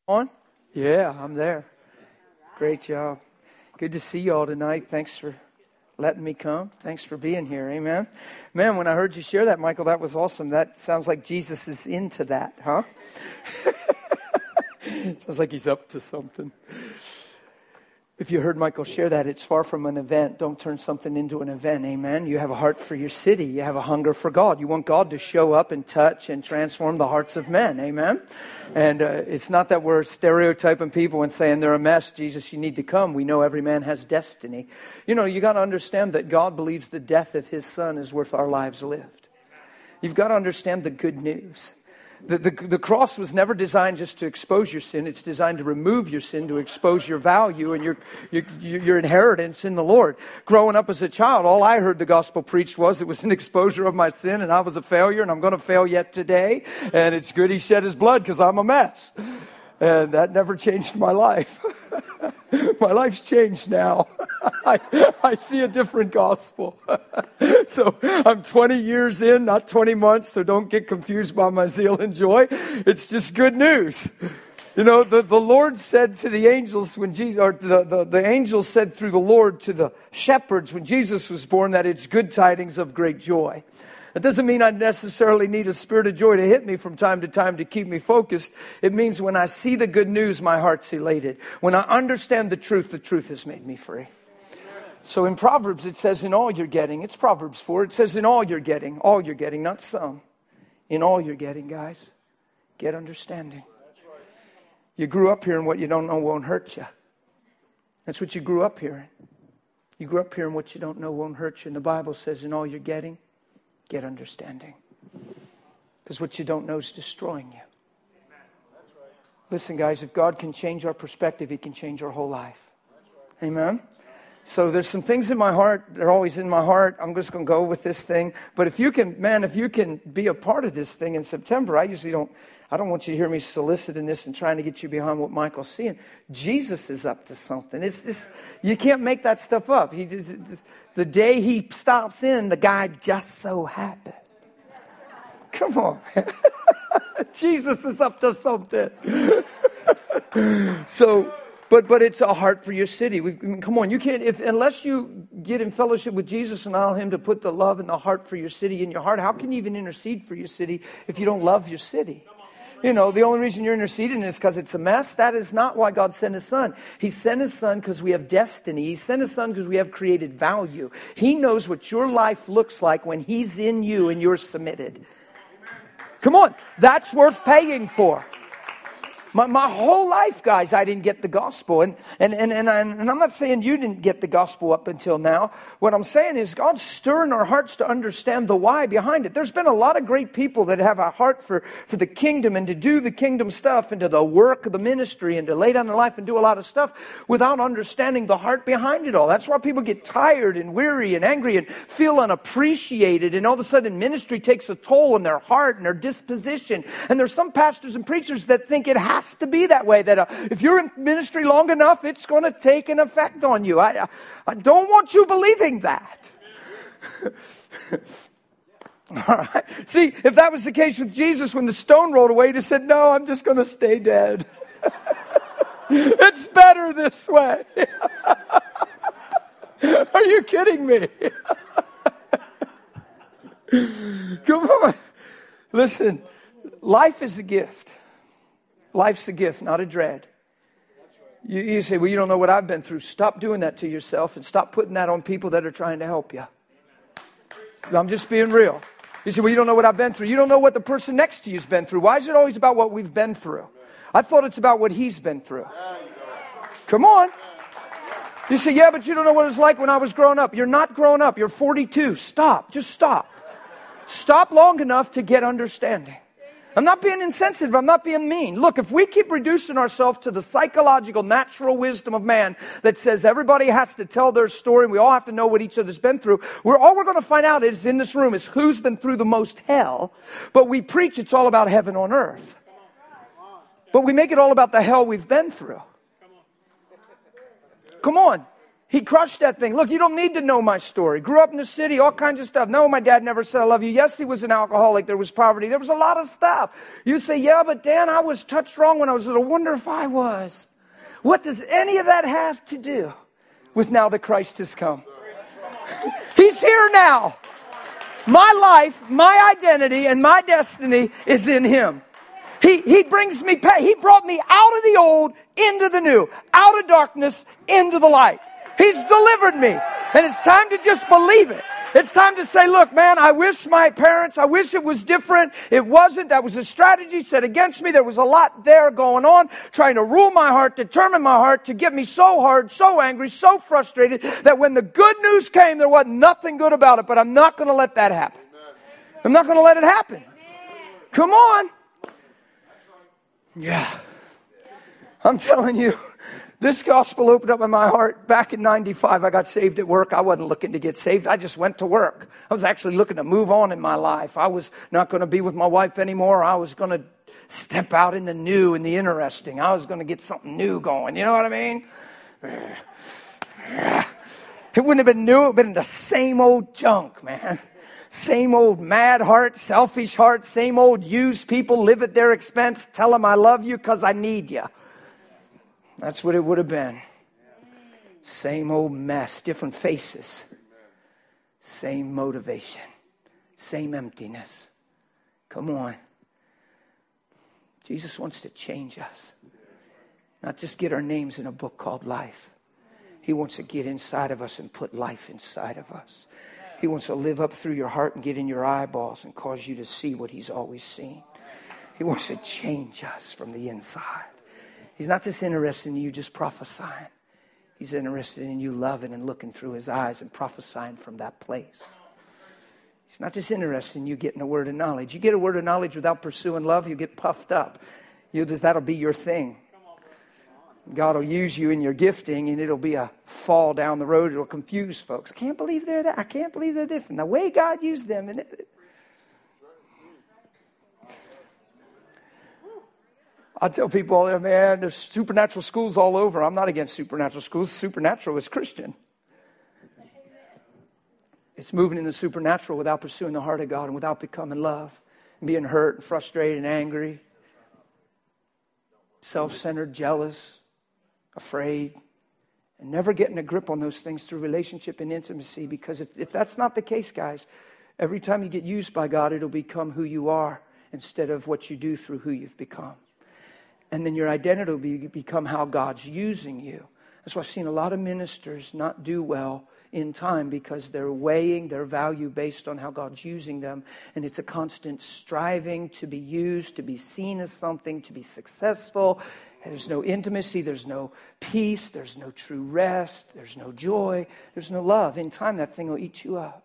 On? Yeah, I'm there. Great job. Good to see you all tonight. Thanks for letting me come. Thanks for being here. Amen. Man, when I heard you share that, Michael, that was awesome. That sounds like Jesus is into that, huh? Sounds like he's up to something. If you heard Michael share that, it's far from an event. Don't turn something into an event. Amen. You have a heart for your city. You have a hunger for God. You want God to show up and touch and transform the hearts of men. Amen. And it's not that we're stereotyping people and saying they're a mess. Jesus, you need to come. We know every man has destiny. You know, you got to understand that God believes the death of his son is worth our lives lived. You've got to understand the good news. The cross was never designed just to expose your sin. It's designed to remove your sin, to expose your value and your inheritance in the Lord. Growing up as a child, all I heard the gospel preached was it was an exposure of my sin, and I was a failure, and I'm going to fail yet today. And it's good he shed his blood because I'm a mess. And that never changed my life. My life's changed now. I see a different gospel. So I'm 20 years in, not 20 months, so don't get confused by my zeal and joy. It's just good news. You know, the Lord said to the angels when Jesus, or the angels said through the Lord to the shepherds when Jesus was born that it's good tidings of great joy. It doesn't mean I necessarily need a spirit of joy to hit me from time to time to keep me focused. It means when I see the good news, my heart's elated. When I understand the truth has made me free. So in Proverbs, it says in all you're getting, it's Proverbs 4, it says in all you're getting, not some. In all you're getting, guys, get understanding. You grew up hearing what you don't know won't hurt you. That's what you grew up hearing. You grew up hearing what you don't know won't hurt you. And the Bible says in all you're getting, get understanding. Because what you don't know is destroying you. Listen, guys, if God can change our perspective, he can change our whole life. Amen? So there's some things in my heart. They're always in my heart. I'm just going to go with this thing. But if you can be a part of this thing in September, I don't want you to hear me soliciting this and trying to get you behind what Michael's seeing. Jesus is up to something. It's just, you can't make that stuff up. The day he stops in, the guy just so happened. Come on, man. Jesus is up to something. So, but it's a heart for your city. Come on, you can't, unless you get in fellowship with Jesus and allow him to put the love and the heart for your city in your heart, how can you even intercede for your city if you don't love your city? You know, the only reason you're interceding is because it's a mess. That is not why God sent his son. He sent his son because we have destiny. He sent his son because we have created value. He knows what your life looks like when he's in you and you're submitted. Come on, that's worth paying for. My whole life, guys, I didn't get the gospel. And I'm not saying you didn't get the gospel up until now. What I'm saying is God's stirring our hearts to understand the why behind it. There's been a lot of great people that have a heart for the kingdom and to do the kingdom stuff and to the work of the ministry and to lay down their life and do a lot of stuff without understanding the heart behind it all. That's why people get tired and weary and angry and feel unappreciated. And all of a sudden ministry takes a toll on their heart and their disposition. And there's some pastors and preachers that think it has to be that way, that if you're in ministry long enough, it's going to take an effect on you. I don't want you believing that. All right. See, if that was the case with Jesus, when the stone rolled away, he said, no, I'm just going to stay dead. It's better this way. Are you kidding me? Come on. Listen, life is a gift. Life's a gift, not a dread. You say, well, you don't know what I've been through. Stop doing that to yourself and stop putting that on people that are trying to help you. I'm just being real. You say, well, you don't know what I've been through. You don't know what the person next to you's been through. Why is it always about what we've been through? I thought it's about what he's been through. Come on. You say, yeah, but you don't know what it was like when I was growing up. You're not growing up. You're 42. Stop. Just stop. Stop long enough to get understanding. I'm not being insensitive. I'm not being mean. Look, if we keep reducing ourselves to the psychological, natural wisdom of man that says everybody has to tell their story and we all have to know what each other's been through, all we're going to find out is in this room is who's been through the most hell. But we preach it's all about heaven on earth. But we make it all about the hell we've been through. Come on. He crushed that thing. Look, you don't need to know my story. Grew up in the city, all kinds of stuff. No, my dad never said I love you. Yes, he was an alcoholic. There was poverty. There was a lot of stuff. You say, yeah, but Dan, I was touched wrong when I was little. Wonder if I was. What does any of that have to do with now that Christ has come? He's here now. My life, my identity, and my destiny is in Him. He brings me, He brought me out of the old into the new, out of darkness into the light. He's delivered me. And it's time to just believe it. It's time to say, look, man, I wish it was different. It wasn't. That was a strategy set against me. There was a lot there going on, trying to rule my heart, determine my heart, to get me so hard, so angry, so frustrated, that when the good news came, there wasn't nothing good about it. But I'm not going to let that happen. I'm not going to let it happen. Come on. Yeah. I'm telling you. This gospel opened up in my heart back in 95. I got saved at work. I wasn't looking to get saved. I just went to work. I was actually looking to move on in my life. I was not going to be with my wife anymore. I was going to step out in the new and the interesting. I was going to get something new going. You know what I mean? It wouldn't have been new. It would have been the same old junk, man. Same old mad heart, selfish heart, same old used people, live at their expense, tell them I love you because I need you. That's what it would have been. Same old mess, different faces. Same motivation. Same emptiness. Come on. Jesus wants to change us. Not just get our names in a book called life. He wants to get inside of us and put life inside of us. He wants to live up through your heart and get in your eyeballs and cause you to see what He's always seen. He wants to change us from the inside. He's not just interested in you just prophesying. He's interested in you loving and looking through His eyes and prophesying from that place. He's not just interested in you getting a word of knowledge. You get a word of knowledge without pursuing love, you get puffed up. That'll be your thing. God will use you in your gifting, and it'll be a fall down the road. It'll confuse folks. I can't believe they're that. I can't believe they're this. And the way God used them. And I tell people, man, there's supernatural schools all over. I'm not against supernatural schools. Supernatural is Christian. It's moving in the supernatural without pursuing the heart of God and without becoming love and being hurt and frustrated and angry, self-centered, jealous, afraid, and never getting a grip on those things through relationship and intimacy. Because if that's not the case, guys, every time you get used by God, it'll become who you are instead of what you do through who you've become. And then your identity will become how God's using you. That's why I've seen a lot of ministers not do well in time, because they're weighing their value based on how God's using them. And it's a constant striving to be used, to be seen as something, to be successful. And there's no intimacy, there's no peace, there's no true rest, there's no joy, there's no love. In time, that thing will eat you up.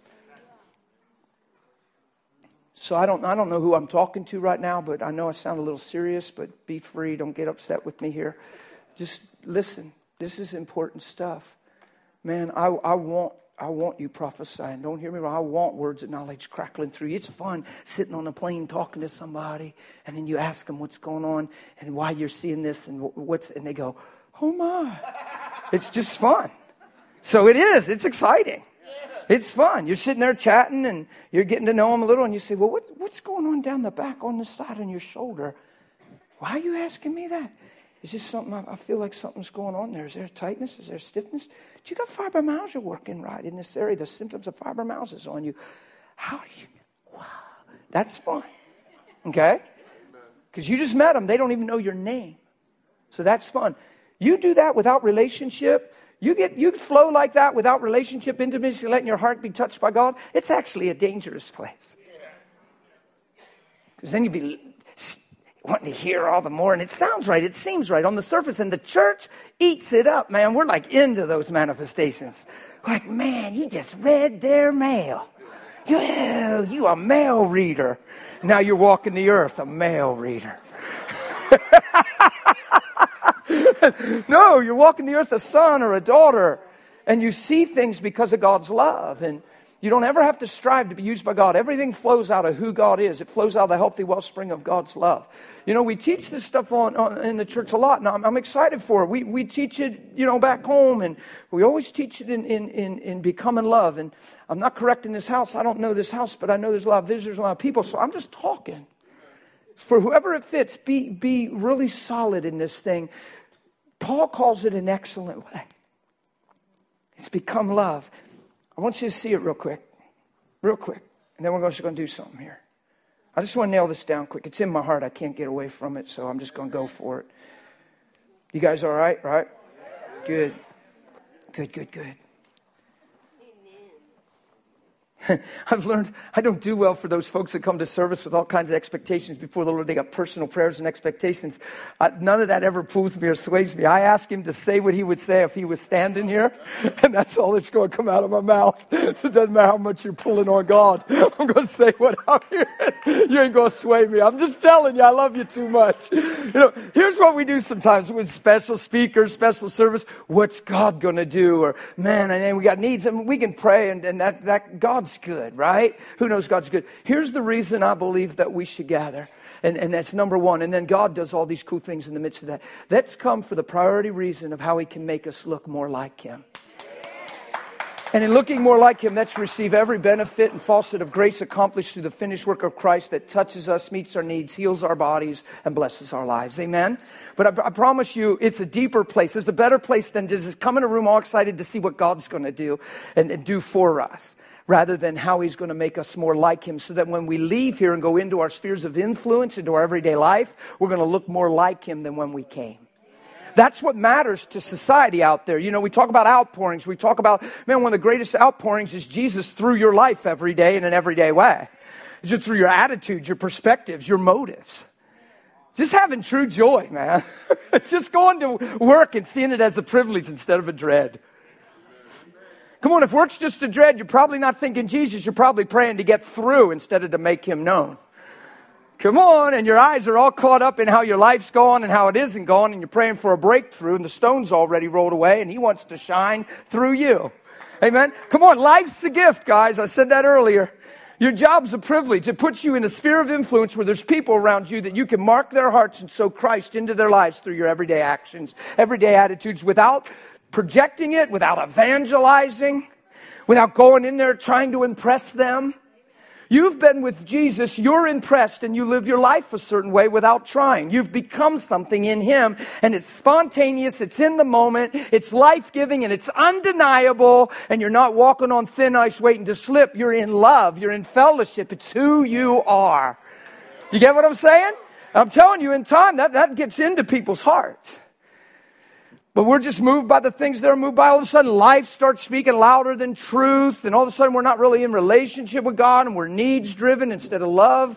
So I don't know who I'm talking to right now, but I know I sound a little serious, but be free. Don't get upset with me here. Just listen. This is important stuff. Man, I want you prophesying. Don't hear me wrong. I want words of knowledge crackling through you. It's fun sitting on a plane talking to somebody, and then you ask them what's going on and why you're seeing this and and they go, oh my. It's just fun. So it is. It's exciting. It's fun. You're sitting there chatting and you're getting to know them a little, and you say, well, what's going on down the back on the side on your shoulder? Why are you asking me that? Is this something, I feel like something's going on there. Is there tightness? Is there stiffness? Do you got fibromyalgia working right in this area? The symptoms of fibromyalgia is on you. How do you, wow, that's fun. Okay? Because you just met them. They don't even know your name. So that's fun. You do that without relationship. You flow like that without relationship, intimacy, letting your heart be touched by God. It's actually a dangerous place. Because then you'd be wanting to hear all the more. And it sounds right. It seems right on the surface. And the church eats it up, man. We're like into those manifestations. Like, man, you just read their mail. You a mail reader. Now you're walking the earth, a mail reader. No, you're walking the earth a son or a daughter. And you see things because of God's love. And You don't ever have to strive to be used by God. Everything flows out of who God is. It flows out of the healthy wellspring of God's love. You know, we teach this stuff in the church a lot, and I'm excited for it. We teach it, you know, back home, and we always teach it in Becoming Love. And I'm not correcting this house. I don't know this house, but I know there's a lot of visitors, a lot of people, so I'm just talking. For whoever it fits, be really solid in this thing. Paul calls it an excellent way. It's become love. I want you to see it real quick. And then we're just going to do something here. I just want to nail this down quick. It's in my heart. I can't get away from it, so I'm just going to go for it. You guys all right? Right? Good. I've learned I don't do well for those folks that come to service with all kinds of expectations before the Lord. They got personal prayers and expectations. None of that ever pulls me or sways me. I ask him to say what he would say if he was standing here, and that's all that's going to come out of my mouth. So it doesn't matter how much you're pulling on God. I'm going to say what I'm hearing. You ain't going to sway me. I'm just telling you, I love you too much. You know, here's what we do sometimes with special speakers, special service. What's God going to do? Or, man, and then we got needs, and we can pray, and that God's good, right? Who knows God's good? Here's the reason I believe that we should gather. And that's number one. And then God does all these cool things in the midst of that. That's come for the priority reason of how he can make us look more like him. And in looking more like him, that's receive every benefit and faucet of grace accomplished through the finished work of Christ that touches us, meets our needs, heals our bodies, and blesses our lives. Amen? But I promise you, it's a deeper place. It's a better place than just come in a room all excited to see what God's going to do and do for us, rather than how he's going to make us more like him, so that when we leave here and go into our spheres of influence, into our everyday life, we're going to look more like him than when we came. That's what matters to society out there. You know, we talk about outpourings. We talk about, man, one of the greatest outpourings is Jesus through your life every day in an everyday way. It's just through your attitudes, your perspectives, your motives. Just having true joy, man. Just going to work and seeing it as a privilege instead of a dread. Come on, if work's just a dread, you're probably not thinking Jesus. You're probably praying to get through instead of to make him known. Come on, and your eyes are all caught up in how your life's going and how it isn't going, and you're praying for a breakthrough, and the stone's already rolled away, and he wants to shine through you. Amen? Come on, life's a gift, guys. I said that earlier. Your job's a privilege. It puts you in a sphere of influence where there's people around you that you can mark their hearts and sow Christ into their lives through your everyday actions, everyday attitudes, without projecting it, without evangelizing, without going in there trying to impress them. You've been with Jesus, you're impressed, and you live your life a certain way without trying. You've become something in him, and it's spontaneous, it's in the moment, it's life-giving, and it's undeniable, and you're not walking on thin ice waiting to slip. You're in love, you're in fellowship. It's who you are. You get what I'm saying? I'm telling you, in time, that gets into people's hearts. But we're just moved by the things they're moved by. All of a sudden, life starts speaking louder than truth. And all of a sudden, we're not really in relationship with God. And we're needs-driven instead of love.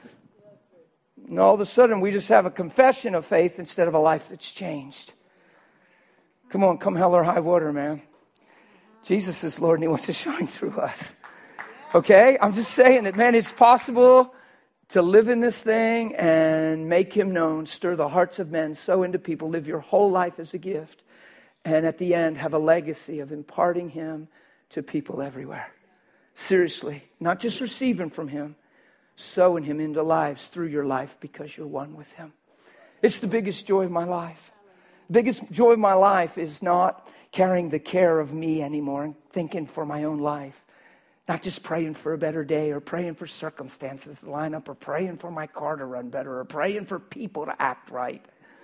And all of a sudden, we just have a confession of faith instead of a life that's changed. Come on, come hell or high water, man. Jesus is Lord and he wants to shine through us. Okay? I'm just saying that, man, it's possible to live in this thing and make him known, stir the hearts of men, sow into people, live your whole life as a gift, and at the end have a legacy of imparting him to people everywhere. Seriously, not just receiving from him, sowing him into lives through your life because you're one with him. It's the biggest joy of my life. The biggest joy of my life is not carrying the care of me anymore and thinking for my own life. Not just praying for a better day or praying for circumstances to line up or praying for my car to run better or praying for people to act right.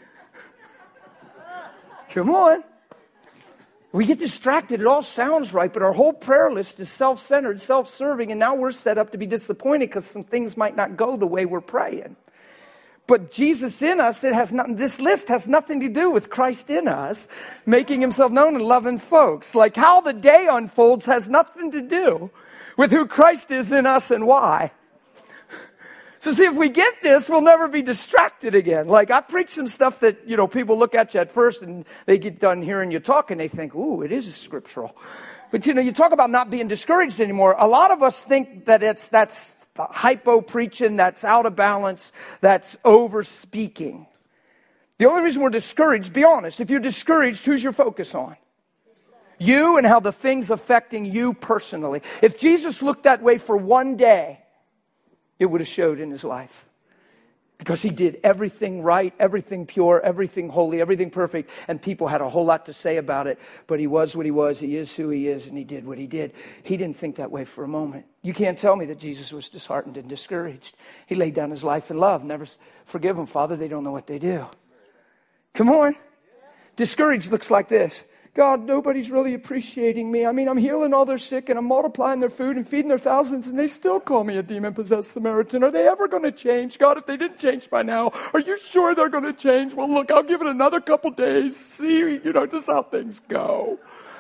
Come on. We get distracted. It all sounds right, but our whole prayer list is self-centered, self-serving, and now we're set up to be disappointed because some things might not go the way we're praying. But Jesus in us, this list has nothing to do with Christ in us, making himself known and loving folks. Like how the day unfolds has nothing to do with who Christ is in us and why. So see, if we get this, we'll never be distracted again. Like I preach some stuff that, you know, people look at you at first and they get done hearing you talk and they think, ooh, it is scriptural. But you know, you talk about not being discouraged anymore. A lot of us think that that's hypo preaching, that's out of balance, that's over speaking. The only reason we're discouraged, be honest, if you're discouraged, who's your focus on? You and how the things affecting you personally. If Jesus looked that way for one day, it would have showed in his life. Because he did everything right, everything pure, everything holy, everything perfect. And people had a whole lot to say about it. But he was what he was. He is who he is. And he did what he did. He didn't think that way for a moment. You can't tell me that Jesus was disheartened and discouraged. He laid down his life in love. Never forgive them, Father. They don't know what they do. Come on. Discouraged looks like this. God, nobody's really appreciating me. I mean, I'm healing all their sick and I'm multiplying their food and feeding their thousands and they still call me a demon-possessed Samaritan. Are they ever going to change? God, if they didn't change by now, are you sure they're going to change? Well, look, I'll give it another couple days. See, just how things go.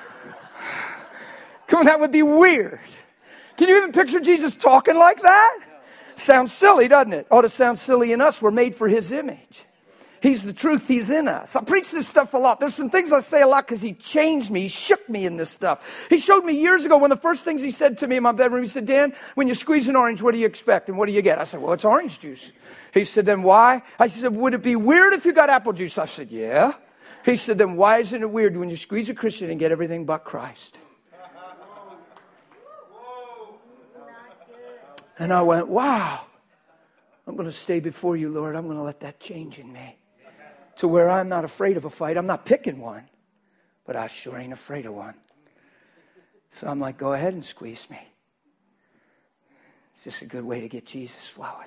Come on, that would be weird. Can you even picture Jesus talking like that? Sounds silly, doesn't it? Ought to sound silly in us. We're made for his image. He's the truth. He's in us. I preach this stuff a lot. There's some things I say a lot because he changed me. He shook me in this stuff. He showed me years ago, one of the first things he said to me in my bedroom, he said, Dan, when you squeeze an orange, what do you expect? And what do you get? I said, well, it's orange juice. He said, then why? I said, would it be weird if you got apple juice? I said, yeah. He said, then why isn't it weird when you squeeze a Christian and get everything but Christ? And I went, wow. I'm going to stay before you, Lord. I'm going to let that change in me. To where I'm not afraid of a fight. I'm not picking one. But I sure ain't afraid of one. So I'm like, go ahead and squeeze me. It's just a good way to get Jesus flowing.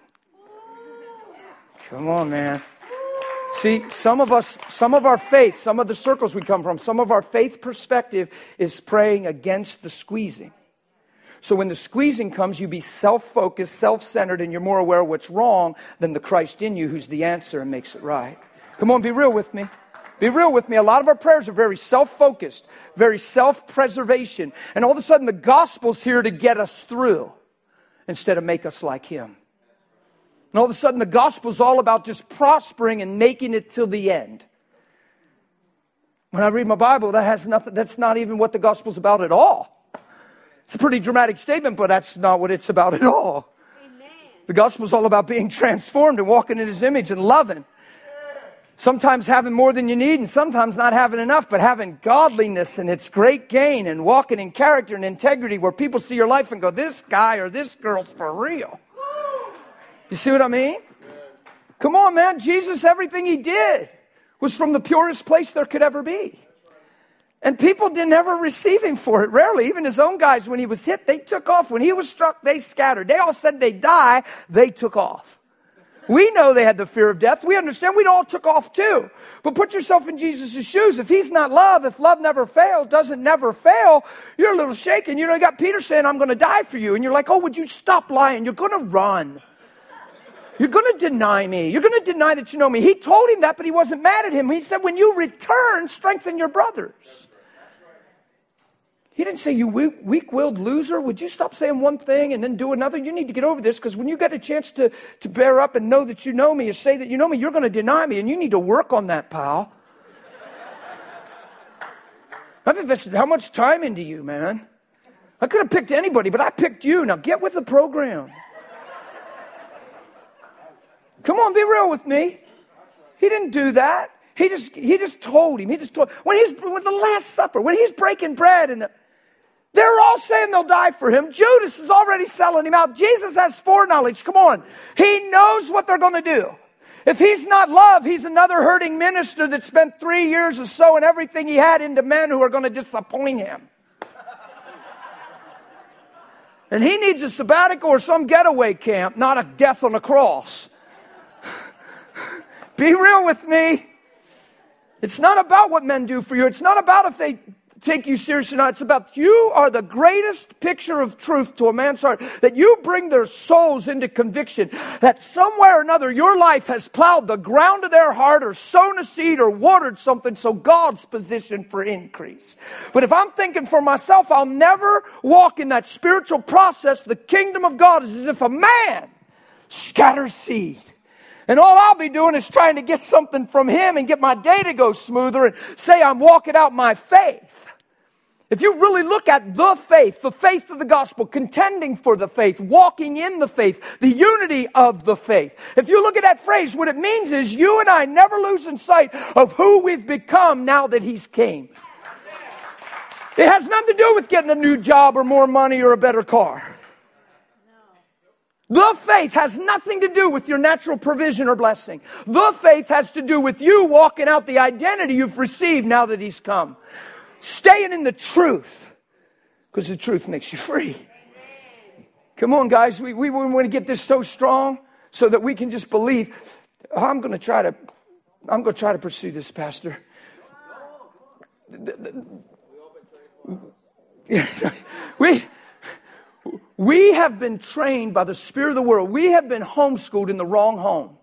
Come on, man. See, some of our faith, some of the circles we come from, some of our faith perspective is praying against the squeezing. So when the squeezing comes, you be self-focused, self-centered, and you're more aware of what's wrong than the Christ in you who's the answer and makes it right. Come on, be real with me. Be real with me. A lot of our prayers are very self-focused, very self-preservation. And all of a sudden, the gospel's here to get us through instead of make us like him. And all of a sudden, the gospel's all about just prospering and making it till the end. When I read my Bible, that's not even what the gospel's about at all. It's a pretty dramatic statement, but that's not what it's about at all. Amen. The gospel's all about being transformed and walking in his image and loving. Sometimes having more than you need and sometimes not having enough, but having godliness and its great gain and walking in character and integrity where people see your life and go, this guy or this girl's for real. You see what I mean? Come on, man. Jesus, everything he did was from the purest place there could ever be. And people didn't ever receive him for it. Rarely. Even his own guys, when he was hit, they took off. When he was struck, they scattered. They all said they'd die. They took off. We know they had the fear of death. We understand we all took off too. But put yourself in Jesus' shoes. If he's not love, if love never fails, doesn't never fail, you're a little shaken. You got Peter saying, I'm going to die for you. And you're like, oh, would you stop lying? You're going to run. You're going to deny me. You're going to deny that you know me. He told him that, but he wasn't mad at him. He said, when you return, strengthen your brothers. He didn't say, you weak-willed loser, would you stop saying one thing and then do another? You need to get over this because when you get a chance to bear up and know that you know me or say that you know me, you're going to deny me and you need to work on that, pal. I've invested how much time into you, man? I could have picked anybody, but I picked you. Now get with the program. Come on, be real with me. He didn't do that. He just told him. When the Last Supper, when he's breaking bread and they're all saying they'll die for him. Judas is already selling him out. Jesus has foreknowledge. Come on. He knows what they're going to do. If he's not love, he's another hurting minister that spent 3 years of sowing everything he had into men who are going to disappoint him. And he needs a sabbatical or some getaway camp, not a death on a cross. Be real with me. It's not about what men do for you. It's not about if they take you seriously or not. It's about you are the greatest picture of truth to a man's heart. That you bring their souls into conviction. That somewhere or another your life has plowed the ground of their heart or sown a seed or watered something so God's positioned for increase. But if I'm thinking for myself, I'll never walk in that spiritual process. The kingdom of God is as if a man scatters seed. And all I'll be doing is trying to get something from him and get my day to go smoother and say I'm walking out my faith. If you really look at the faith of the gospel, contending for the faith, walking in the faith, the unity of the faith. If you look at that phrase, what it means is you and I never losing sight of who we've become now that he's came. It has nothing to do with getting a new job or more money or a better car. The faith has nothing to do with your natural provision or blessing. The faith has to do with you walking out the identity you've received now that He's come. Staying in the truth. Because the truth makes you free. Come on, guys. We want to get this so strong so that we can just believe. I'm going to try to pursue this, Pastor. We have been trained by the spirit of the world. We have been homeschooled in the wrong home.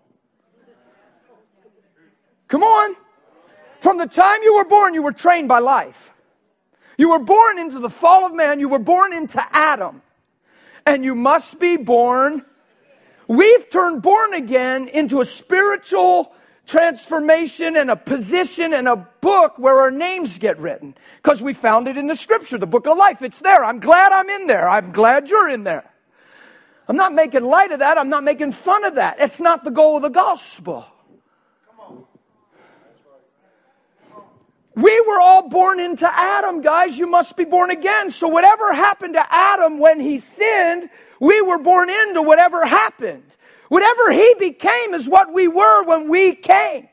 Come on. From the time you were born, you were trained by life. You were born into the fall of man. You were born into Adam. And you must be born. We've turned born again into a spiritual transformation and a position and a book where our names get written. Because we found it in the scripture, the book of life. It's there. I'm glad I'm in there. I'm glad you're in there. I'm not making light of that. I'm not making fun of that. It's not the goal of the gospel. We were all born into Adam, guys. You must be born again. So whatever happened to Adam when he sinned, we were born into whatever happened. Whatever he became is what we were when we came.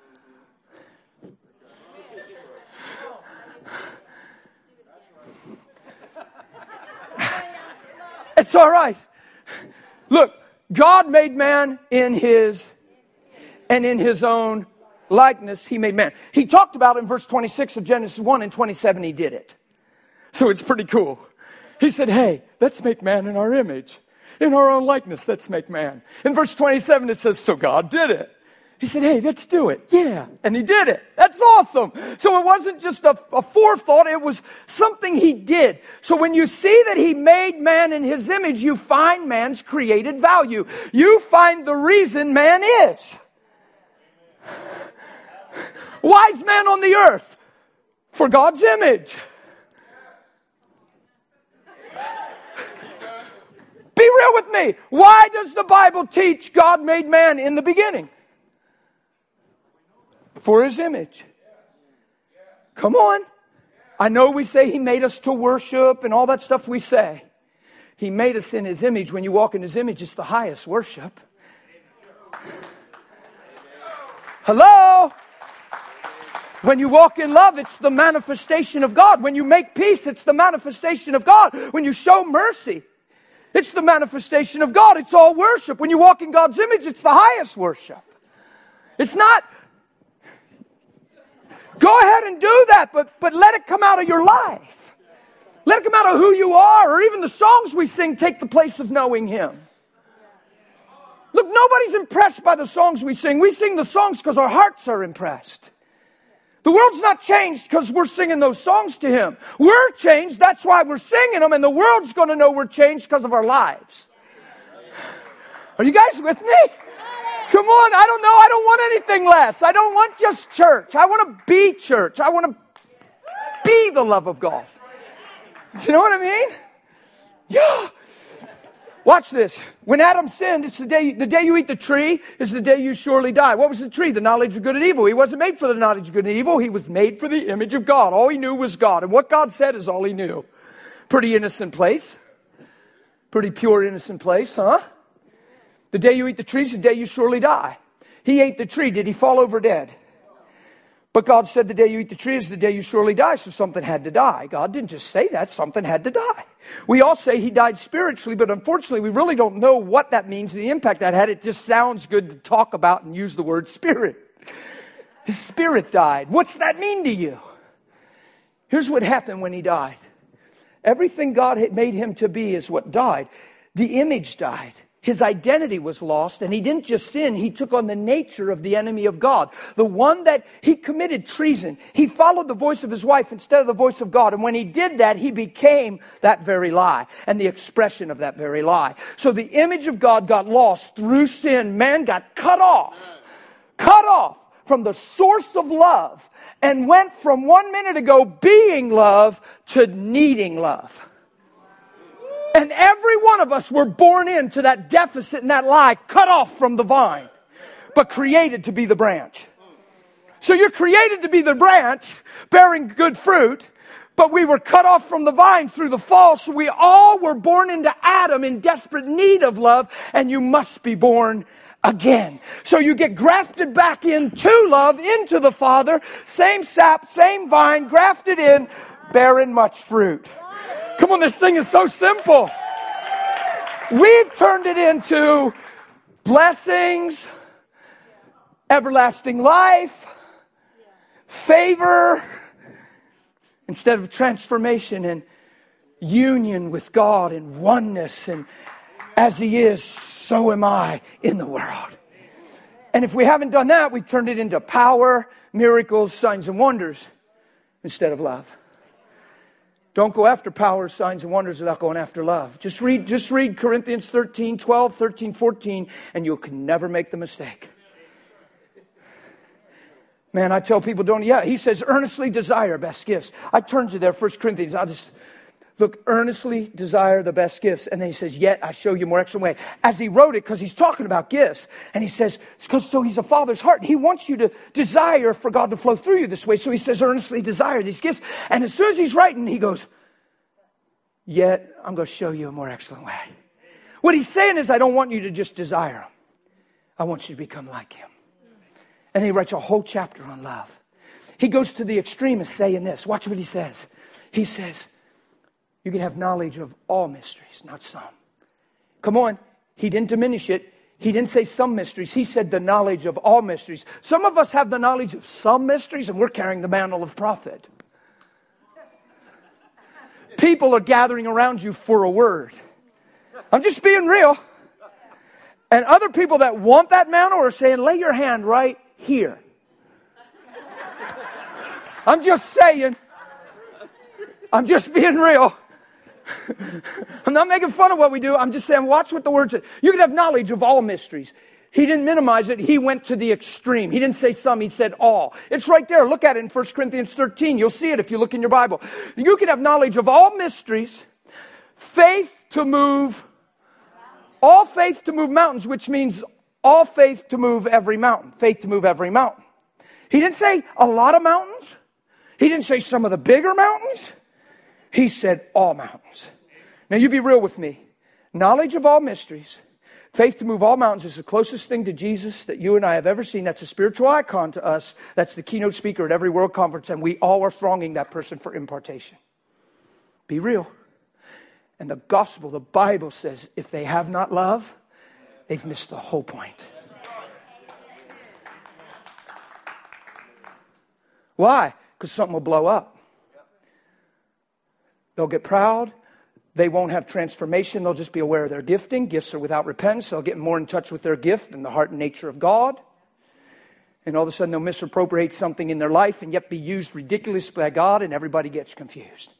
It's all right. Look, God made man in His own likeness. He made man. He talked about in verse 26 of Genesis 1 and 27 He did it. So it's pretty cool. He said, hey, let's make man in our image. In our own likeness, let's make man. In verse 27 it says, so God did it. He said, hey, let's do it. Yeah. And He did it. That's awesome. So it wasn't just a forethought. It was something He did. So when you see that He made man in His image, you find man's created value. You find the reason man is. Why is man on the earth? For God's image. Be real with me. Why does the Bible teach God made man in the beginning? For His image. Come on. I know we say He made us to worship and all that stuff we say. He made us in His image. When you walk in His image, it's the highest worship. Hello? When you walk in love, it's the manifestation of God. When you make peace, it's the manifestation of God. When you show mercy, it's the manifestation of God. It's all worship. When you walk in God's image, it's the highest worship. It's not, go ahead and do that, but let it come out of your life. Let it come out of who you are, or even the songs we sing take the place of knowing Him. Look, nobody's impressed by the songs we sing. We sing the songs because our hearts are impressed. The world's not changed because we're singing those songs to Him. We're changed, that's why we're singing them, and the world's going to know we're changed because of our lives. Are you guys with me? Come on, I don't know. I don't want anything less. I don't want just church. I want to be church. I want to be the love of God. You know what I mean? Yeah. Watch this. When Adam sinned, it's the day you eat the tree is the day you surely die. What was the tree? The knowledge of good and evil. He wasn't made for the knowledge of good and evil. He was made for the image of God. All he knew was God. And what God said is all he knew. Pretty innocent place. Pretty pure, innocent place, huh? The day you eat the tree is the day you surely die. He ate the tree. Did he fall over dead? But God said the day you eat the tree is the day you surely die, so something had to die. God didn't just say that, something had to die. We all say he died spiritually, but unfortunately we really don't know what that means, the impact that had. It just sounds good to talk about and use the word spirit. His spirit died. What's that mean to you? Here's what happened when he died. Everything God had made him to be is what died. The image died. His identity was lost, and he didn't just sin, he took on the nature of the enemy of God. The one that he committed treason. He followed the voice of his wife instead of the voice of God. And when he did that, he became that very lie and the expression of that very lie. So the image of God got lost through sin. Man got cut off from the source of love and went from 1 minute ago being love to needing love. And every one of us were born into that deficit and that lie, cut off from the vine, but created to be the branch. So you're created to be the branch, bearing good fruit, But we were cut off from the vine through the fall, so we all were born into Adam in desperate need of love, and you must be born again. So you get grafted back into love, into the Father, same sap, same vine, grafted in, bearing much fruit. Come on, this thing is so simple. We've turned it into blessings, everlasting life, favor, instead of transformation and union with God and oneness. And as He is, so am I in the world. And if we haven't done that, we've turned it into power, miracles, signs and wonders instead of love. Don't go after power, signs and wonders without going after love. Just read Corinthians 13, 12, 13, 14, and you can never make the mistake. Man, I tell people, he says, earnestly desire best gifts. I turned you there, 1 Corinthians. Earnestly desire the best gifts. And then he says, yet I show you a more excellent way. As he wrote it, because he's talking about gifts. And he says, so he's a father's heart. He wants you to desire for God to flow through you this way. So he says, earnestly desire these gifts. And as soon as he's writing, he goes, yet I'm going to show you a more excellent way. What he's saying is, I don't want you to just desire him. I want you to become like him. And he writes a whole chapter on love. He goes to the extreme of saying this. Watch what he says. He says, you can have knowledge of all mysteries, not some. Come on. He didn't diminish it. He didn't say some mysteries. He said the knowledge of all mysteries. Some of us have the knowledge of some mysteries, and we're carrying the mantle of prophet. People are gathering around you for a word. I'm just being real. And other people that want that mantle are saying, lay your hand right here. I'm just saying. I'm just being real. I'm not making fun of what we do. I'm just saying, watch what the word says. You can have knowledge of all mysteries. He didn't minimize it. He went to the extreme. He didn't say some. He said all. It's right there. Look at it in 1 Corinthians 13. You'll see it if you look in your Bible. You can have knowledge of all mysteries, faith to move, all faith to move mountains, which means all faith to move every mountain. Faith to move every mountain. He didn't say a lot of mountains. He didn't say some of the bigger mountains. He said all mountains. Now you be real with me. Knowledge of all mysteries, faith to move all mountains is the closest thing to Jesus that you and I have ever seen. That's a spiritual icon to us. That's the keynote speaker at every world conference, and we all are thronging that person for impartation. Be real. And the gospel, the Bible says, if they have not love, they've missed the whole point. Why? Because something will blow up. They'll get proud. They won't have transformation. They'll just be aware of their gifting. Gifts are without repentance. They'll get more in touch with their gift than the heart and nature of God. And all of a sudden they'll misappropriate something in their life and yet be used ridiculously by God, and everybody gets confused.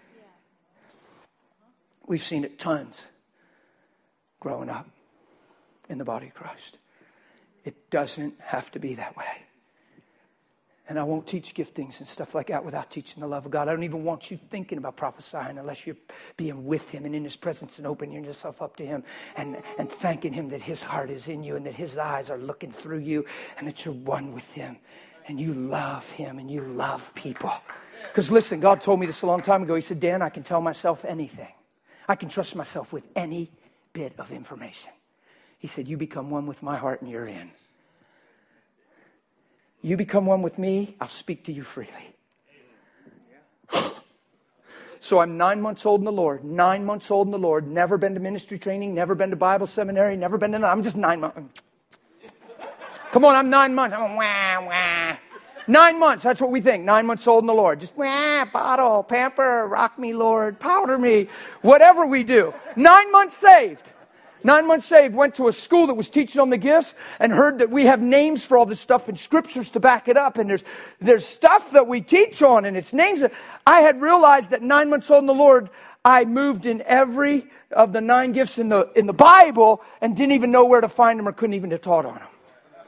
We've seen it tons growing up in the body of Christ. It doesn't have to be that way. And I won't teach giftings and stuff like that without teaching the love of God. I don't even want you thinking about prophesying unless you're being with him and in his presence and opening yourself up to him and thanking him that his heart is in you and that his eyes are looking through you and that you're one with him and you love him and you love people. Because listen, God told me this a long time ago. He said, Dan, I can tell myself anything. I can trust myself with any bit of information. He said, you become one with my heart and you're in. You become one with me, I'll speak to you freely. So I'm 9 months old in the Lord. 9 months old in the Lord. Never been to ministry training. Never been to Bible seminary. Never been to... I'm just 9 months. Come on, I'm 9 months. I'm wah, wah. 9 months, that's what we think. 9 months old in the Lord. Just wah, bottle, pamper, rock me, Lord, powder me. Whatever we do. 9 months saved. 9 months saved, went to a school that was teaching on the gifts and heard that we have names for all this stuff and scriptures to back it up. And there's stuff that we teach on and it's names. I had realized that 9 months old in the Lord, I moved in every of the 9 gifts in the Bible and didn't even know where to find them or couldn't even have taught on them.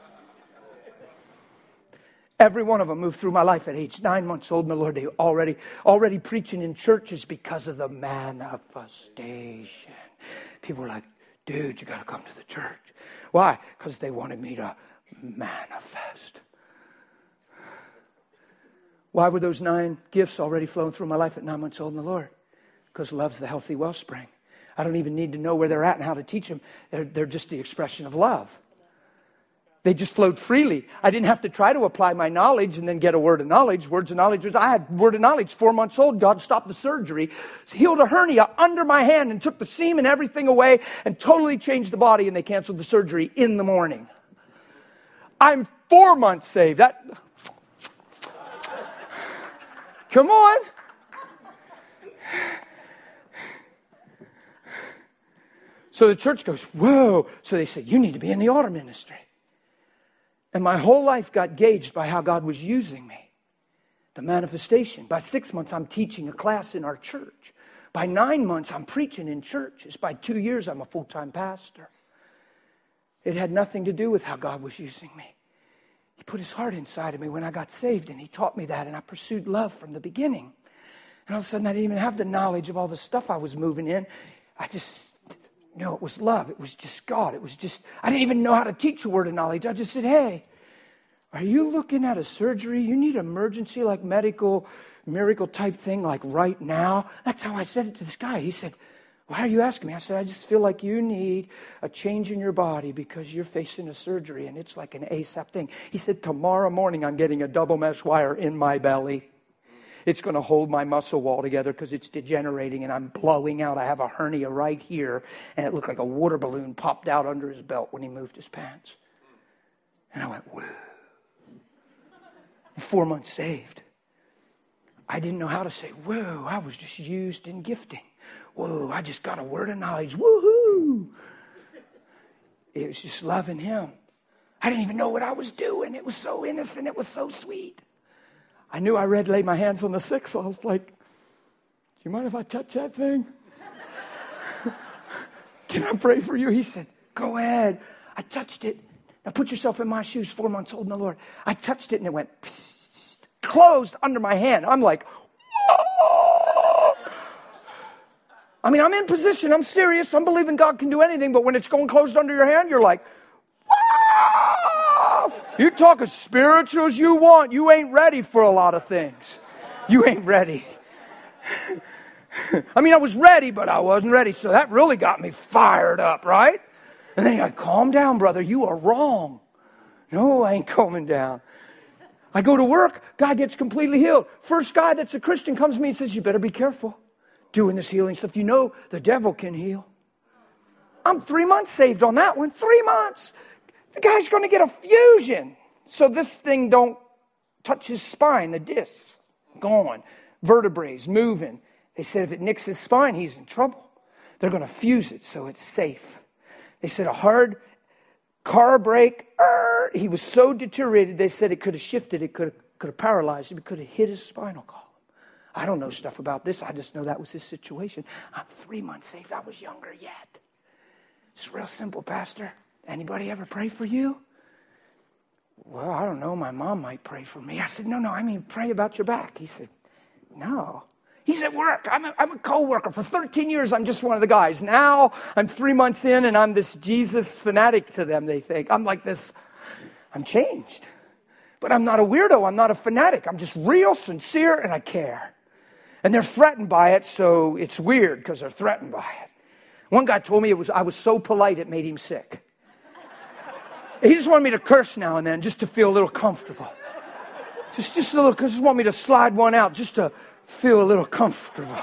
Every one of them moved through my life at age 9 months old in the Lord. They already preaching in churches because of the manifestation. People were like, dude, you got to come to the church. Why? Because they wanted me to manifest. Why were those 9 gifts already flowing through my life at 9 months old in the Lord? Because love's the healthy wellspring. I don't even need to know where they're at and how to teach them. They're just the expression of love. They just flowed freely. I didn't have to try to apply my knowledge and then get a word of knowledge. Words of knowledge was, I had word of knowledge. 4 months old, God stopped the surgery, healed a hernia under my hand and took the seam and everything away and totally changed the body, and they canceled the surgery in the morning. I'm 4 months saved. Come on. So the church goes, whoa. So they said, you need to be in the altar ministry. And my whole life got gauged by how God was using me. The manifestation. By 6 months, I'm teaching a class in our church. By 9 months, I'm preaching in churches. By 2 years, I'm a full-time pastor. It had nothing to do with how God was using me. He put his heart inside of me when I got saved, and he taught me that, and I pursued love from the beginning. And all of a sudden, I didn't even have the knowledge of all the stuff I was moving in. I just knew it was love. It was just God. It was just, I didn't even know how to teach a word of knowledge. I just said, hey, are you looking at a surgery? You need emergency, like medical, miracle type thing, like right now? That's how I said it to this guy. He said, why are you asking me? I said, I just feel like you need a change in your body because you're facing a surgery and it's like an ASAP thing. He said, tomorrow morning I'm getting a double mesh wire in my belly. It's going to hold my muscle wall together because it's degenerating and I'm blowing out. I have a hernia right here, and it looked like a water balloon popped out under his belt when he moved his pants. And I went, whoa. 4 months saved. I didn't know how to say, whoa, I was just used in gifting. Whoa, I just got a word of knowledge. Woohoo! It was just loving him. I didn't even know what I was doing. It was so innocent. It was so sweet. I knew I laid my hands on the sick, so I was like, do you mind if I touch that thing? Can I pray for you? He said, go ahead. I touched it. Now put yourself in my shoes, 4 months old in the Lord. I touched it and it went closed under my hand. I'm like, whoa. I mean, I'm in position. I'm serious. I'm believing God can do anything. But when it's going closed under your hand, you're like, whoa. You talk as spiritual as you want. You ain't ready for a lot of things. You ain't ready. I mean, I was ready, but I wasn't ready. So that really got me fired up, right? And then I calm down, brother. You are wrong. No, I ain't calming down. I go to work. Guy gets completely healed. First guy that's a Christian comes to me and says, you better be careful doing this healing stuff. You know the devil can heal. I'm 3 months saved on that one. 3 months. The guy's going to get a fusion. So this thing don't touch his spine, the discs. Gone. Vertebrae moving. They said if it nicks his spine, he's in trouble. They're going to fuse it so it's safe. They said a hard car brake. He was so deteriorated, they said it could have shifted. It could have paralyzed him. It could have hit his spinal column. I don't know stuff about this. I just know that was his situation. I'm 3 months saved. I was younger yet. It's real simple, Pastor. Anybody ever pray for you? Well, I don't know. My mom might pray for me. I said, no, I mean pray about your back. He said, no. He's at work. I'm a co-worker. For 13 years, I'm just one of the guys. Now, I'm 3 months in, and I'm this Jesus fanatic to them, they think. I'm like this. I'm changed. But I'm not a weirdo. I'm not a fanatic. I'm just real, sincere, and I care. And they're threatened by it, so it's weird because they're threatened by it. One guy told me I was so polite it made him sick. He just wanted me to curse now and then just to feel a little comfortable. Just a little, because just want me to slide one out just to feel a little comfortable.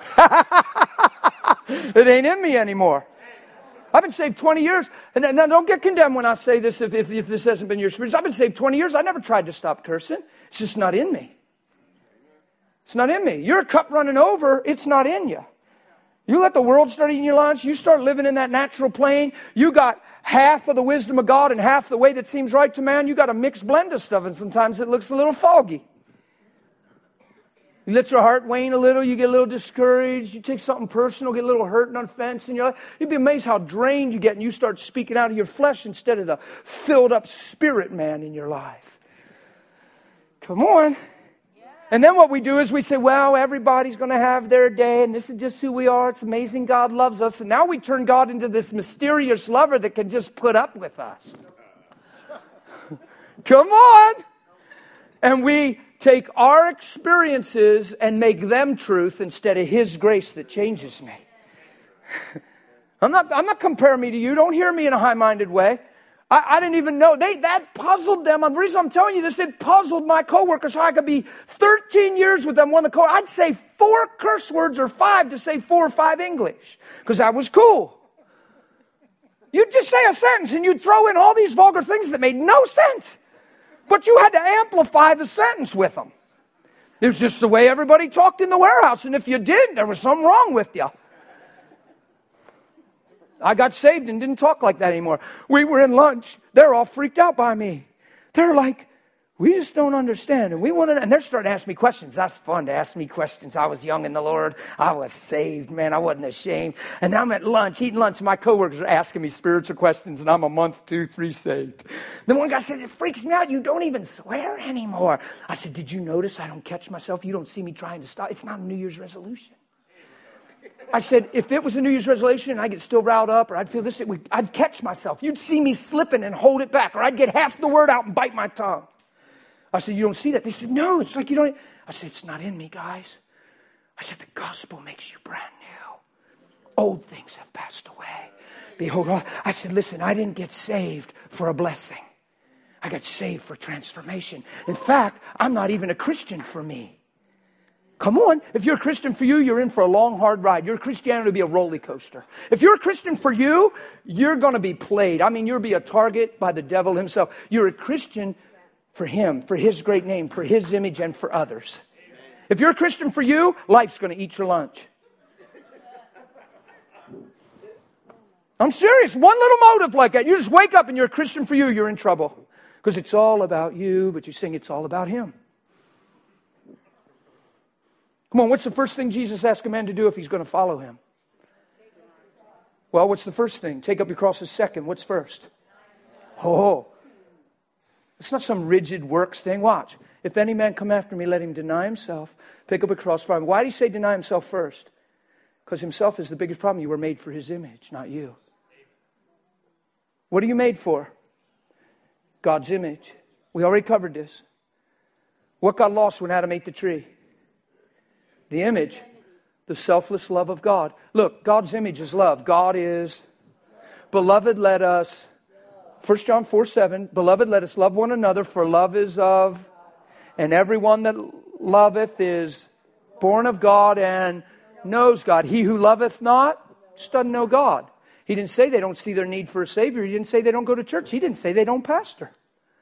It ain't in me anymore. I've been saved 20 years. And now don't get condemned when I say this if this hasn't been your experience. I've been saved 20 years. I never tried to stop cursing. It's just not in me. It's not in me. Your cup running over, it's not in you. You let the world start eating your lunch. You start living in that natural plane. You got half of the wisdom of God and half the way that seems right to man. You got a mixed blend of stuff, and sometimes it looks a little foggy. You let your heart wane a little. You get a little discouraged. You take something personal, get a little hurt and offense in your life. You'd be amazed how drained you get, and you start speaking out of your flesh instead of the filled up spirit man in your life. Come on. And then what we do is we say, well, everybody's going to have their day, and this is just who we are. It's amazing God loves us. And now we turn God into this mysterious lover that can just put up with us. Come on. And we take our experiences and make them truth instead of His grace that changes me. I'm not comparing me to you. Don't hear me in a high-minded way. I didn't even know. That puzzled them. The reason I'm telling you this, it puzzled my coworkers. So I could be 13 years with them. I'd say 4 curse words or 5 to say 4 or 5 English. Because I was cool. You'd just say a sentence and you'd throw in all these vulgar things that made no sense. But you had to amplify the sentence with them. It was just the way everybody talked in the warehouse. And if you didn't, there was something wrong with you. I got saved and didn't talk like that anymore. We were in lunch. They're all freaked out by me. They're like, we just don't understand. And we want to, and they're starting to ask me questions. That's fun to ask me questions. I was young in the Lord. I was saved, man. I wasn't ashamed. And I'm at lunch, eating lunch. And my coworkers are asking me spiritual questions. And I'm a month, 2, 3 saved. Then one guy said, it freaks me out. You don't even swear anymore. I said, did you notice I don't catch myself? You don't see me trying to stop. It's not a New Year's resolution. I said, if it was a New Year's resolution and I get still riled up or I'd feel this, I'd catch myself. You'd see me slipping and hold it back, or I'd get half the word out and bite my tongue. I said, you don't see that? They said, no, it's like you don't. I said, it's not in me, guys. I said, the gospel makes you brand new. Old things have passed away. Behold, I said, listen, I didn't get saved for a blessing. I got saved for transformation. In fact, I'm not even a Christian for me. Come on. If you're a Christian for you, you're in for a long, hard ride. Your Christianity will be a roller coaster. If you're a Christian for you, you're going to be played. I mean, you'll be a target by the devil himself. You're a Christian for Him, for His great name, for His image, and for others. If you're a Christian for you, life's going to eat your lunch. I'm serious. One little motive like that. You just wake up and you're a Christian for you, you're in trouble. Because it's all about you, but you sing it's all about Him. Come on, what's the first thing Jesus asked a man to do if he's going to follow Him? Well, what's the first thing? Take up your cross is second. What's first? Oh, it's not some rigid works thing. Watch. If any man come after me, let him deny himself, pick up a cross, follow him. Why do you say deny himself first? Because himself is the biggest problem. You were made for His image, not you. What are you made for? God's image. We already covered this. What got lost when Adam ate the tree? The image, the selfless love of God. Look, God's image is love. God is, beloved, let us, 1 John 4:7, beloved, let us love one another, for love is of, and everyone that loveth is born of God and knows God. He who loveth not just doesn't know God. He didn't say they don't see their need for a Savior. He didn't say they don't go to church. He didn't say they don't pastor.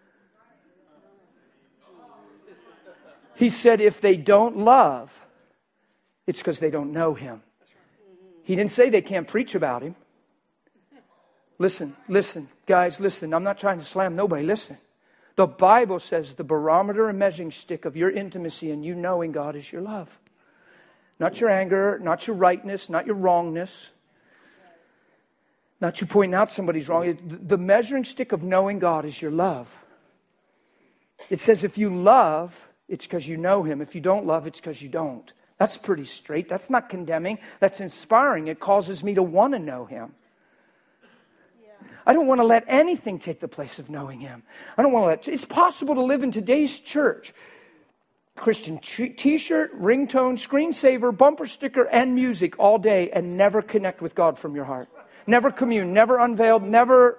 He said if they don't love, it's because they don't know Him. He didn't say they can't preach about Him. Listen, guys, listen. I'm not trying to slam nobody. Listen. The Bible says the barometer and measuring stick of your intimacy and you knowing God is your love. Not your anger, not your rightness, not your wrongness. Not you pointing out somebody's wrong. The measuring stick of knowing God is your love. It says if you love, it's because you know Him. If you don't love, it's because you don't. That's pretty straight. That's not condemning. That's inspiring. It causes me to want to know Him. I don't want to let anything take the place of knowing Him. I don't want to let... It's possible to live in today's church. Christian t-shirt, ringtone, screensaver, bumper sticker, and music all day and never connect with God from your heart. Never commune, never unveiled, never...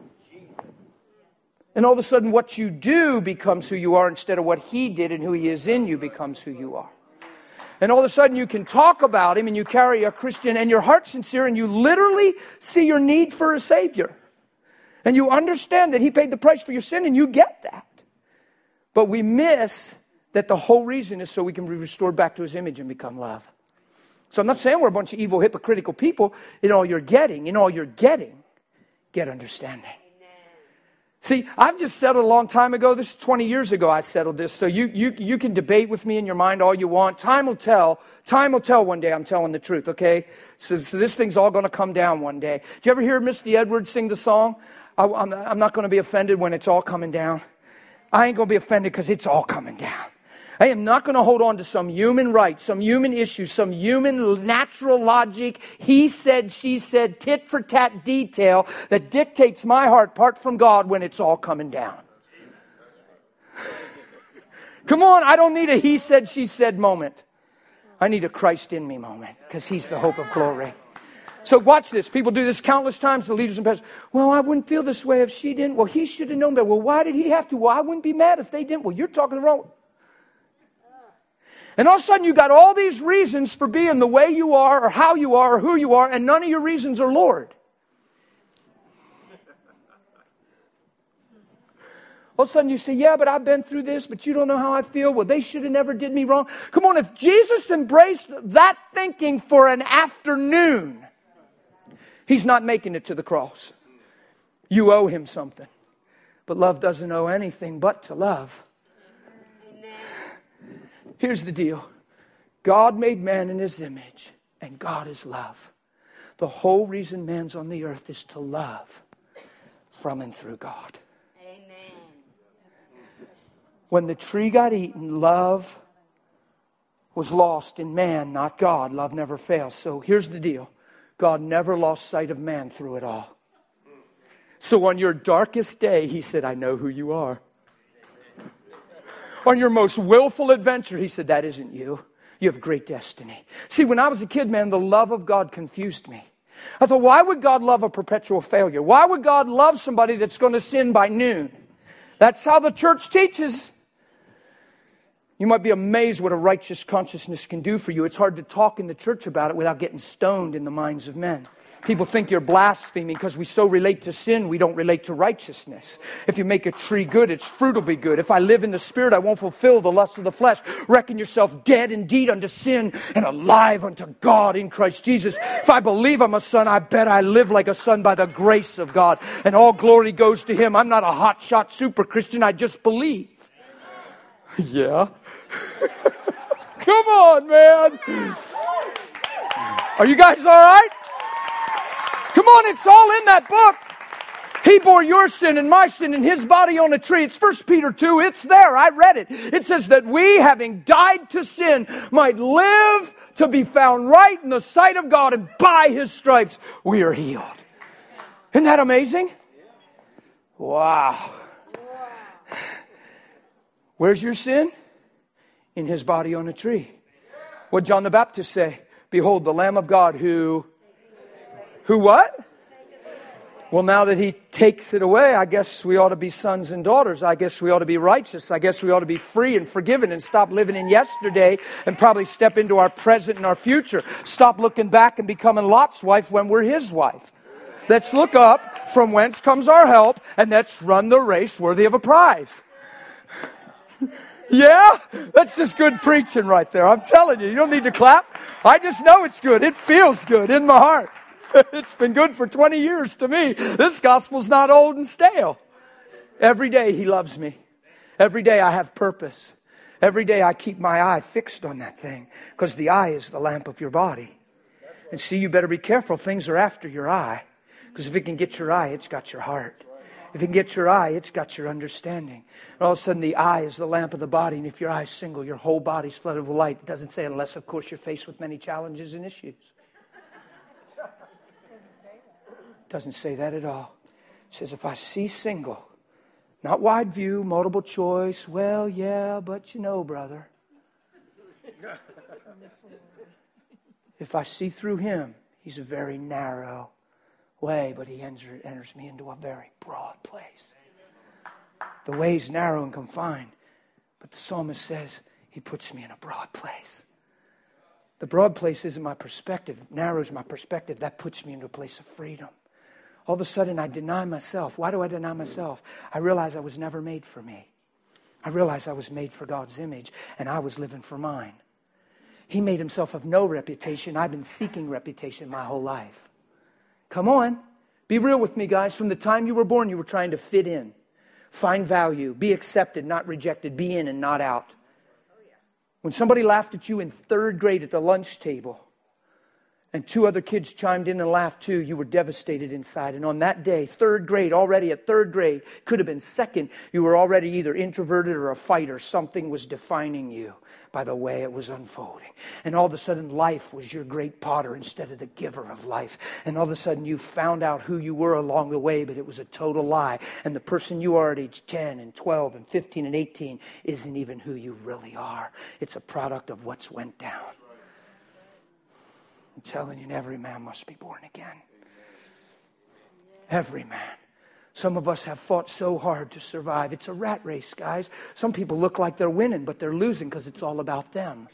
And all of a sudden what you do becomes who you are instead of what He did, and who He is in you becomes who you are. And all of a sudden you can talk about Him and you carry a Christian and your heart's sincere and you literally see your need for a Savior. And you understand that He paid the price for your sin and you get that. But we miss that the whole reason is so we can be restored back to His image and become love. So I'm not saying we're a bunch of evil, hypocritical people. In all you're getting, get understanding. See, I've just settled a long time ago. This is 20 years ago I settled this. So you can debate with me in your mind all you want. Time will tell. Time will tell one day I'm telling the truth, okay? So this thing's all going to come down one day. Did you ever hear Misty Edwards sing the song? I'm not going to be offended when it's all coming down. I ain't going to be offended because it's all coming down. I am not going to hold on to some human right, some human issue, some human natural logic, he said, she said, tit for tat detail that dictates my heart apart from God when it's all coming down. Come on, I don't need a he said, she said moment. I need a Christ in me moment because He's the hope of glory. So watch this. People do this countless times. The leaders and pastors, well, I wouldn't feel this way if she didn't. Well, he should have known better. Well, why did he have to? Well, I wouldn't be mad if they didn't. Well, you're talking the wrong. And all of a sudden you got all these reasons for being the way you are or how you are or who you are, and none of your reasons are Lord. All of a sudden you say, yeah, but I've been through this, but you don't know how I feel. Well, they should have never did me wrong. Come on, if Jesus embraced that thinking for an afternoon, He's not making it to the cross. You owe Him something. But love doesn't owe anything but to love. Here's the deal. God made man in His image, and God is love. The whole reason man's on the earth is to love from and through God. When the tree got eaten, love was lost in man, not God. Love never fails. So here's the deal. God never lost sight of man through it all. So on your darkest day, He said, I know who you are. On your most willful adventure, He said, that isn't you. You have great destiny. See, when I was a kid, man, the love of God confused me. I thought, why would God love a perpetual failure? Why would God love somebody that's going to sin by noon? That's how the church teaches. You might be amazed what a righteous consciousness can do for you. It's hard to talk in the church about it without getting stoned in the minds of men. People think you're blaspheming because we so relate to sin, we don't relate to righteousness. If you make a tree good, its fruit will be good. If I live in the Spirit, I won't fulfill the lust of the flesh. Reckon yourself dead indeed unto sin and alive unto God in Christ Jesus. If I believe I'm a son, I bet I live like a son by the grace of God. And all glory goes to Him. I'm not a hotshot super Christian. I just believe. Yeah. Come on, man. Are you guys all right? Come on, it's all in that book. He bore your sin and my sin in His body on a tree. It's 1 Peter 2. It's there. I read it. It says that we, having died to sin, might live to be found right in the sight of God, and by His stripes we are healed. Isn't that amazing? Wow. Where's your sin? In His body on a tree. What did John the Baptist say? Behold, the Lamb of God who what? Well, now that He takes it away, I guess we ought to be sons and daughters. I guess we ought to be righteous. I guess we ought to be free and forgiven and stop living in yesterday and probably step into our present and our future. Stop looking back and becoming Lot's wife when we're his wife. Let's look up from whence comes our help, and let's run the race worthy of a prize. Yeah? That's just good preaching right there. I'm telling you, you don't need to clap. I just know it's good. It feels good in my heart. It's been good for 20 years to me. This gospel's not old and stale. Every day He loves me. Every day I have purpose. Every day I keep my eye fixed on that thing, because the eye is the lamp of your body. And see, you better be careful. Things are after your eye, because if it can get your eye, it's got your heart. If it can get your eye, it's got your understanding. And all of a sudden, the eye is the lamp of the body. And if your eye is single, your whole body's flooded with light. It doesn't say unless, of course, you're faced with many challenges and issues. It doesn't say that at all. It says, if I see single, not wide view, multiple choice, well, yeah, but you know, brother. If I see through Him, He's a very narrow way, but He enters me into a very broad place. The way's narrow and confined, but the psalmist says He puts me in a broad place. The broad place isn't my perspective. Narrows my perspective. That puts me into a place of freedom. All of a sudden, I deny myself. Why do I deny myself? I realize I was never made for me. I realize I was made for God's image, and I was living for mine. He made Himself of no reputation. I've been seeking reputation my whole life. Come on. Be real with me, guys. From the time you were born, you were trying to fit in. Find value. Be accepted, not rejected. Be in and not out. When somebody laughed at you in 3rd grade at the lunch table, and 2 other kids chimed in and laughed too, you were devastated inside. And on that day, 3rd grade, already at 3rd grade, could have been 2nd, you were already either introverted or a fighter. Something was defining you by the way it was unfolding. And all of a sudden, life was your great potter instead of the giver of life. And all of a sudden, you found out who you were along the way, but it was a total lie. And the person you are at age 10 and 12 and 15 and 18 isn't even who you really are. It's a product of what's went down. I'm telling you, every man must be born again. Every man. Some of us have fought so hard to survive. It's a rat race, guys. Some people look like they're winning, but they're losing because it's all about them.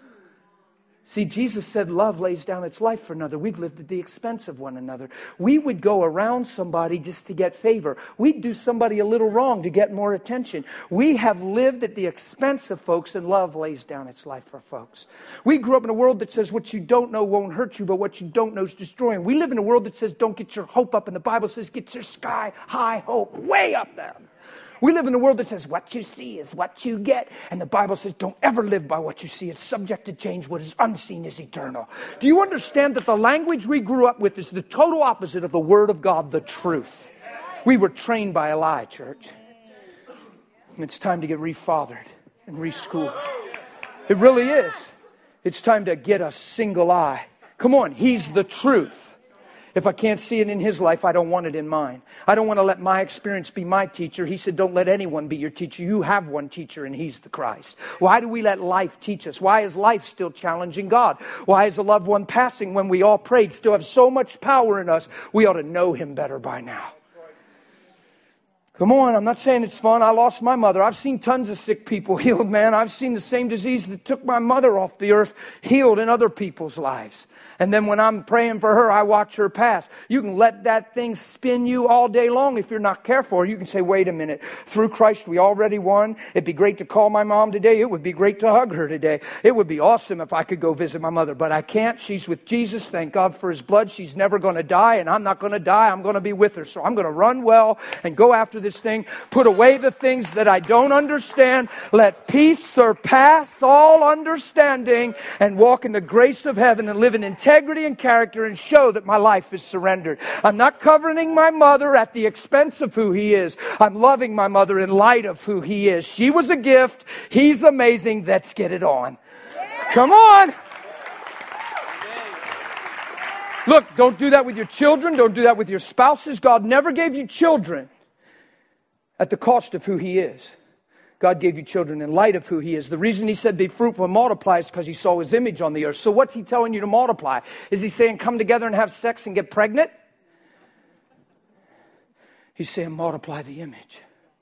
See, Jesus said love lays down its life for another. We've lived at the expense of one another. We would go around somebody just to get favor. We'd do somebody a little wrong to get more attention. We have lived at the expense of folks, and love lays down its life for folks. We grew up in a world that says what you don't know won't hurt you, but what you don't know is destroying. We live in a world that says don't get your hope up, and the Bible says get your sky high hope way up there. We live in a world that says what you see is what you get. And the Bible says don't ever live by what you see. It's subject to change. What is unseen is eternal. Do you understand that the language we grew up with is the total opposite of the Word of God, the truth? We were trained by a lie, church. And it's time to get refathered and reschooled. It really is. It's time to get a single eye. Come on, He's the truth. If I can't see it in His life, I don't want it in mine. I don't want to let my experience be my teacher. He said, don't let anyone be your teacher. You have one teacher, and He's the Christ. Why do we let life teach us? Why is life still challenging God? Why is a loved one passing when we all prayed still have so much power in us? We ought to know Him better by now. Come on, I'm not saying it's fun. I lost my mother. I've seen tons of sick people healed, man. I've seen the same disease that took my mother off the earth healed in other people's lives. And then when I'm praying for her, I watch her pass. You can let that thing spin you all day long if you're not careful. Or you can say, wait a minute, through Christ we already won. It'd be great to call my mom today. It would be great to hug her today. It would be awesome if I could go visit my mother. But I can't. She's with Jesus. Thank God for His blood. She's never going to die, and I'm not going to die. I'm going to be with her. So I'm going to run well and go after this thing. Put away the things that I don't understand. Let peace surpass all understanding and walk in the grace of heaven and live in integrity and character and show that my life is surrendered. I'm not covering my mother at the expense of who He is. I'm loving my mother in light of who He is. She was a gift. He's amazing. Let's get it on. Come on. Look, don't do that with your children. Don't do that with your spouses. God never gave you children at the cost of who He is. God gave you children in light of who He is. The reason He said be fruitful and multiply is because He saw His image on the earth. So what's He telling you to multiply? Is He saying come together and have sex and get pregnant? He's saying multiply the image.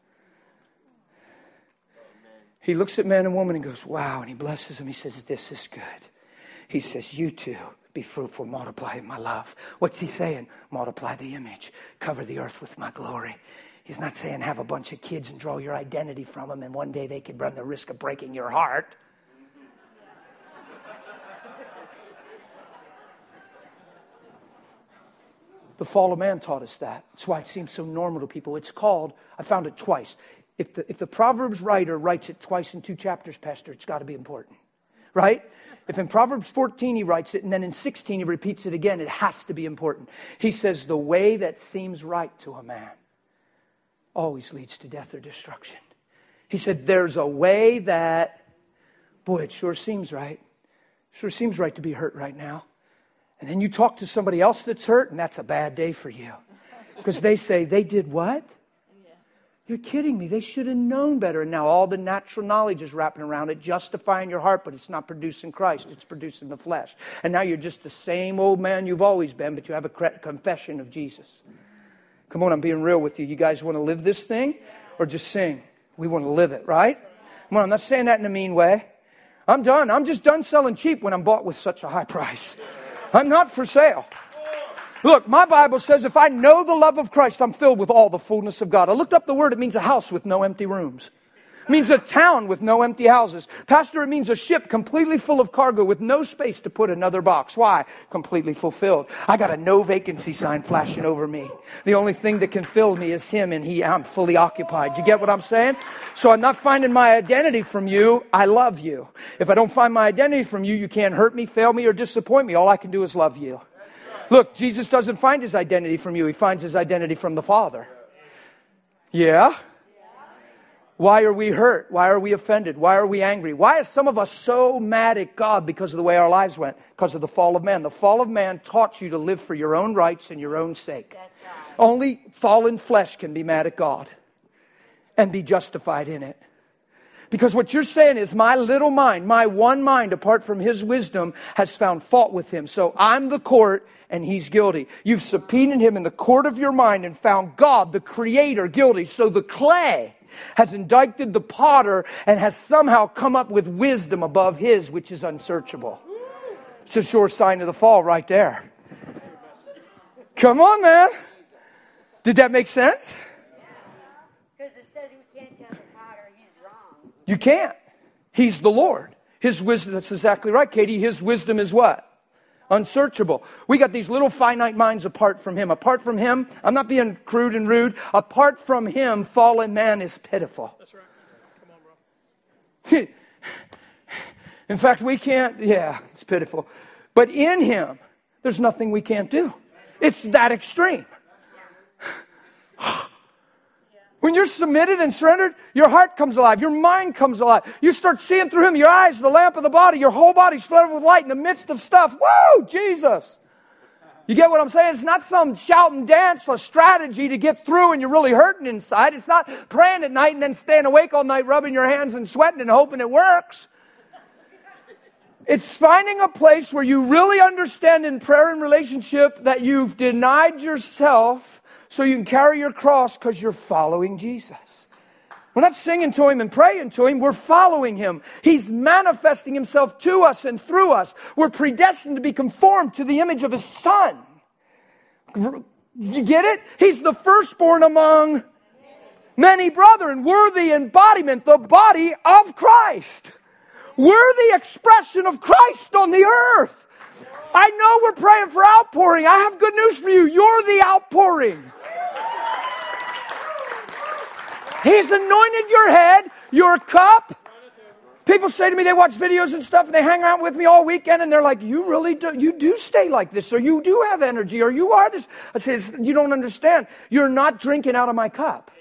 He looks at man and woman and goes, wow, and He blesses them. He says, this is good. He says, you too, be fruitful, multiply in my love. What's He saying? Multiply the image. Cover the earth with my glory. He's not saying have a bunch of kids and draw your identity from them and one day they could run the risk of breaking your heart. The fall of man taught us that. That's why it seems so normal to people. It's called, I found it twice. If the Proverbs writer writes it twice in 2 chapters, Pastor, it's got to be important. Right? If in Proverbs 14 he writes it and then in 16 he repeats it again, it has to be important. He says the way that seems right to a man always leads to death or destruction. He said, there's a way that, boy, it sure seems right. Sure seems right to be hurt right now. And then you talk to somebody else that's hurt, and that's a bad day for you. Because they say, they did what? You're kidding me. They should have known better. And now all the natural knowledge is wrapping around it, justifying your heart, but it's not producing Christ. It's producing the flesh. And now you're just the same old man you've always been, but you have a confession of Jesus. Come on, I'm being real with you. You guys want to live this thing or just sing? We want to live it, right? Come on, I'm not saying that in a mean way. I'm done. I'm just done selling cheap when I'm bought with such a high price. I'm not for sale. Look, my Bible says if I know the love of Christ, I'm filled with all the fullness of God. I looked up the word. It means a house with no empty rooms. means a town with no empty houses. Pastor, it means a ship completely full of cargo with no space to put another box. Why? Completely fulfilled. I got a no vacancy sign flashing over me. The only thing that can fill me is Him, and I'm fully occupied. You get what I'm saying? So I'm not finding my identity from you. I love you. If I don't find my identity from you, you can't hurt me, fail me, or disappoint me. All I can do is love you. Look, Jesus doesn't find His identity from you. He finds His identity from the Father. Yeah? Why are we hurt? Why are we offended? Why are we angry? Why are some of us so mad at God because of the way our lives went? Because of the fall of man. The fall of man taught you to live for your own rights and your own sake. Only fallen flesh can be mad at God and be justified in it. Because what you're saying is my little mind, my one mind apart from His wisdom has found fault with Him. So I'm the court and He's guilty. You've subpoenaed Him in the court of your mind and found God, the Creator, guilty. So the clay has indicted the potter and has somehow come up with wisdom above his, which is unsearchable. It's a sure sign of the fall right there. Come on, man. Did that make sense? Because it says we can't tell the potter he's wrong. You can't. He's the Lord. His wisdom, that's exactly right, Katie. His wisdom is what? Unsearchable. We got these little finite minds apart from Him. Apart from Him, I'm not being crude and rude. Apart from Him, fallen man is pitiful. That's right. Come on, bro. In fact, we can't, it's pitiful. But in Him, there's nothing we can't do. It's that extreme. When you're submitted and surrendered, your heart comes alive. Your mind comes alive. You start seeing through Him. Your eyes, the lamp of the body. Your whole body's flooded with light in the midst of stuff. Woo! Jesus! You get what I'm saying? It's not some shout and dance or strategy to get through and you're really hurting inside. It's not praying at night and then staying awake all night, rubbing your hands and sweating and hoping it works. It's finding a place where you really understand in prayer and relationship that you've denied yourself so you can carry your cross because you're following Jesus. We're not singing to Him and praying to Him. We're following Him. He's manifesting Himself to us and through us. We're predestined to be conformed to the image of His Son. You get it? He's the firstborn among many brethren. We're the embodiment, the body of Christ. We're the expression of Christ on the earth. I know we're praying for outpouring. I have good news for you. You're the outpouring. He's anointed your head, your cup. People say to me, they watch videos and stuff, and they hang out with me all weekend, and they're like, you really do, you do stay like this, or you do have energy, or you are this. I say, you don't understand. You're not drinking out of my cup.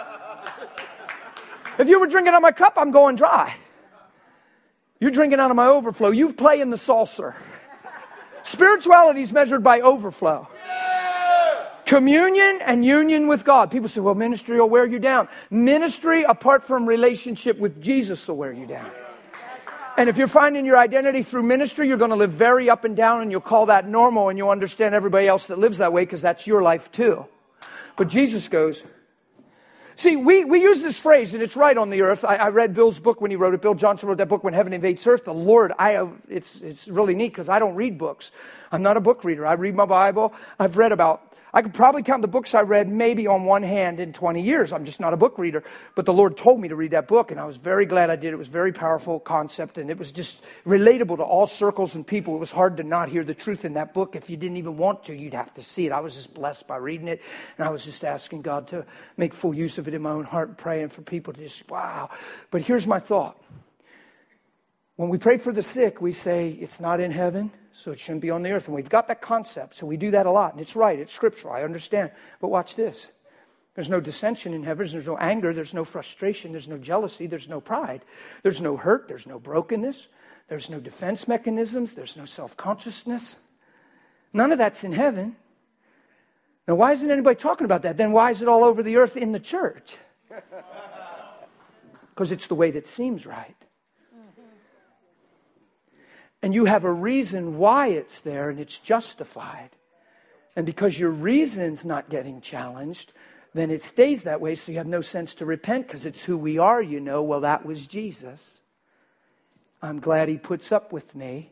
If you were drinking out of my cup, I'm going dry. You're drinking out of my overflow. You play in the saucer. Spirituality is measured by overflow. Communion and union with God. People say, well, ministry will wear you down. Ministry, apart from relationship with Jesus, will wear you down. And if you're finding your identity through ministry, you're going to live very up and down, and you'll call that normal, and you'll understand everybody else that lives that way because that's your life too. But Jesus goes... See, we use this phrase, and it's right on the earth. I read Bill's book when he wrote it. Bill Johnson wrote that book, When Heaven Invades Earth. The Lord, it's really neat because I don't read books. I'm not a book reader. I read my Bible. I could probably count the books I read maybe on one hand in 20 years. I'm just not a book reader. But the Lord told me to read that book, and I was very glad I did. It was a very powerful concept, and it was just relatable to all circles and people. It was hard to not hear the truth in that book. If you didn't even want to, you'd have to see it. I was just blessed by reading it, and I was just asking God to make full use of it in my own heart and praying for people to just, wow. But here's my thought. When we pray for the sick, we say it's not in heaven, so it shouldn't be on the earth. And we've got that concept, so we do that a lot. And it's right, it's scriptural, I understand. But watch this. There's no dissension in heaven. There's no anger. There's no frustration. There's no jealousy. There's no pride. There's no hurt. There's no brokenness. There's no defense mechanisms. There's no self-consciousness. None of that's in heaven. Now, why isn't anybody talking about that? Then why is it all over the earth in the church? Because it's the way that seems right. And you have a reason why it's there, and it's justified. And because your reason's not getting challenged, then it stays that way, so you have no sense to repent because it's who we are, you know. Well, that was Jesus. I'm glad He puts up with me.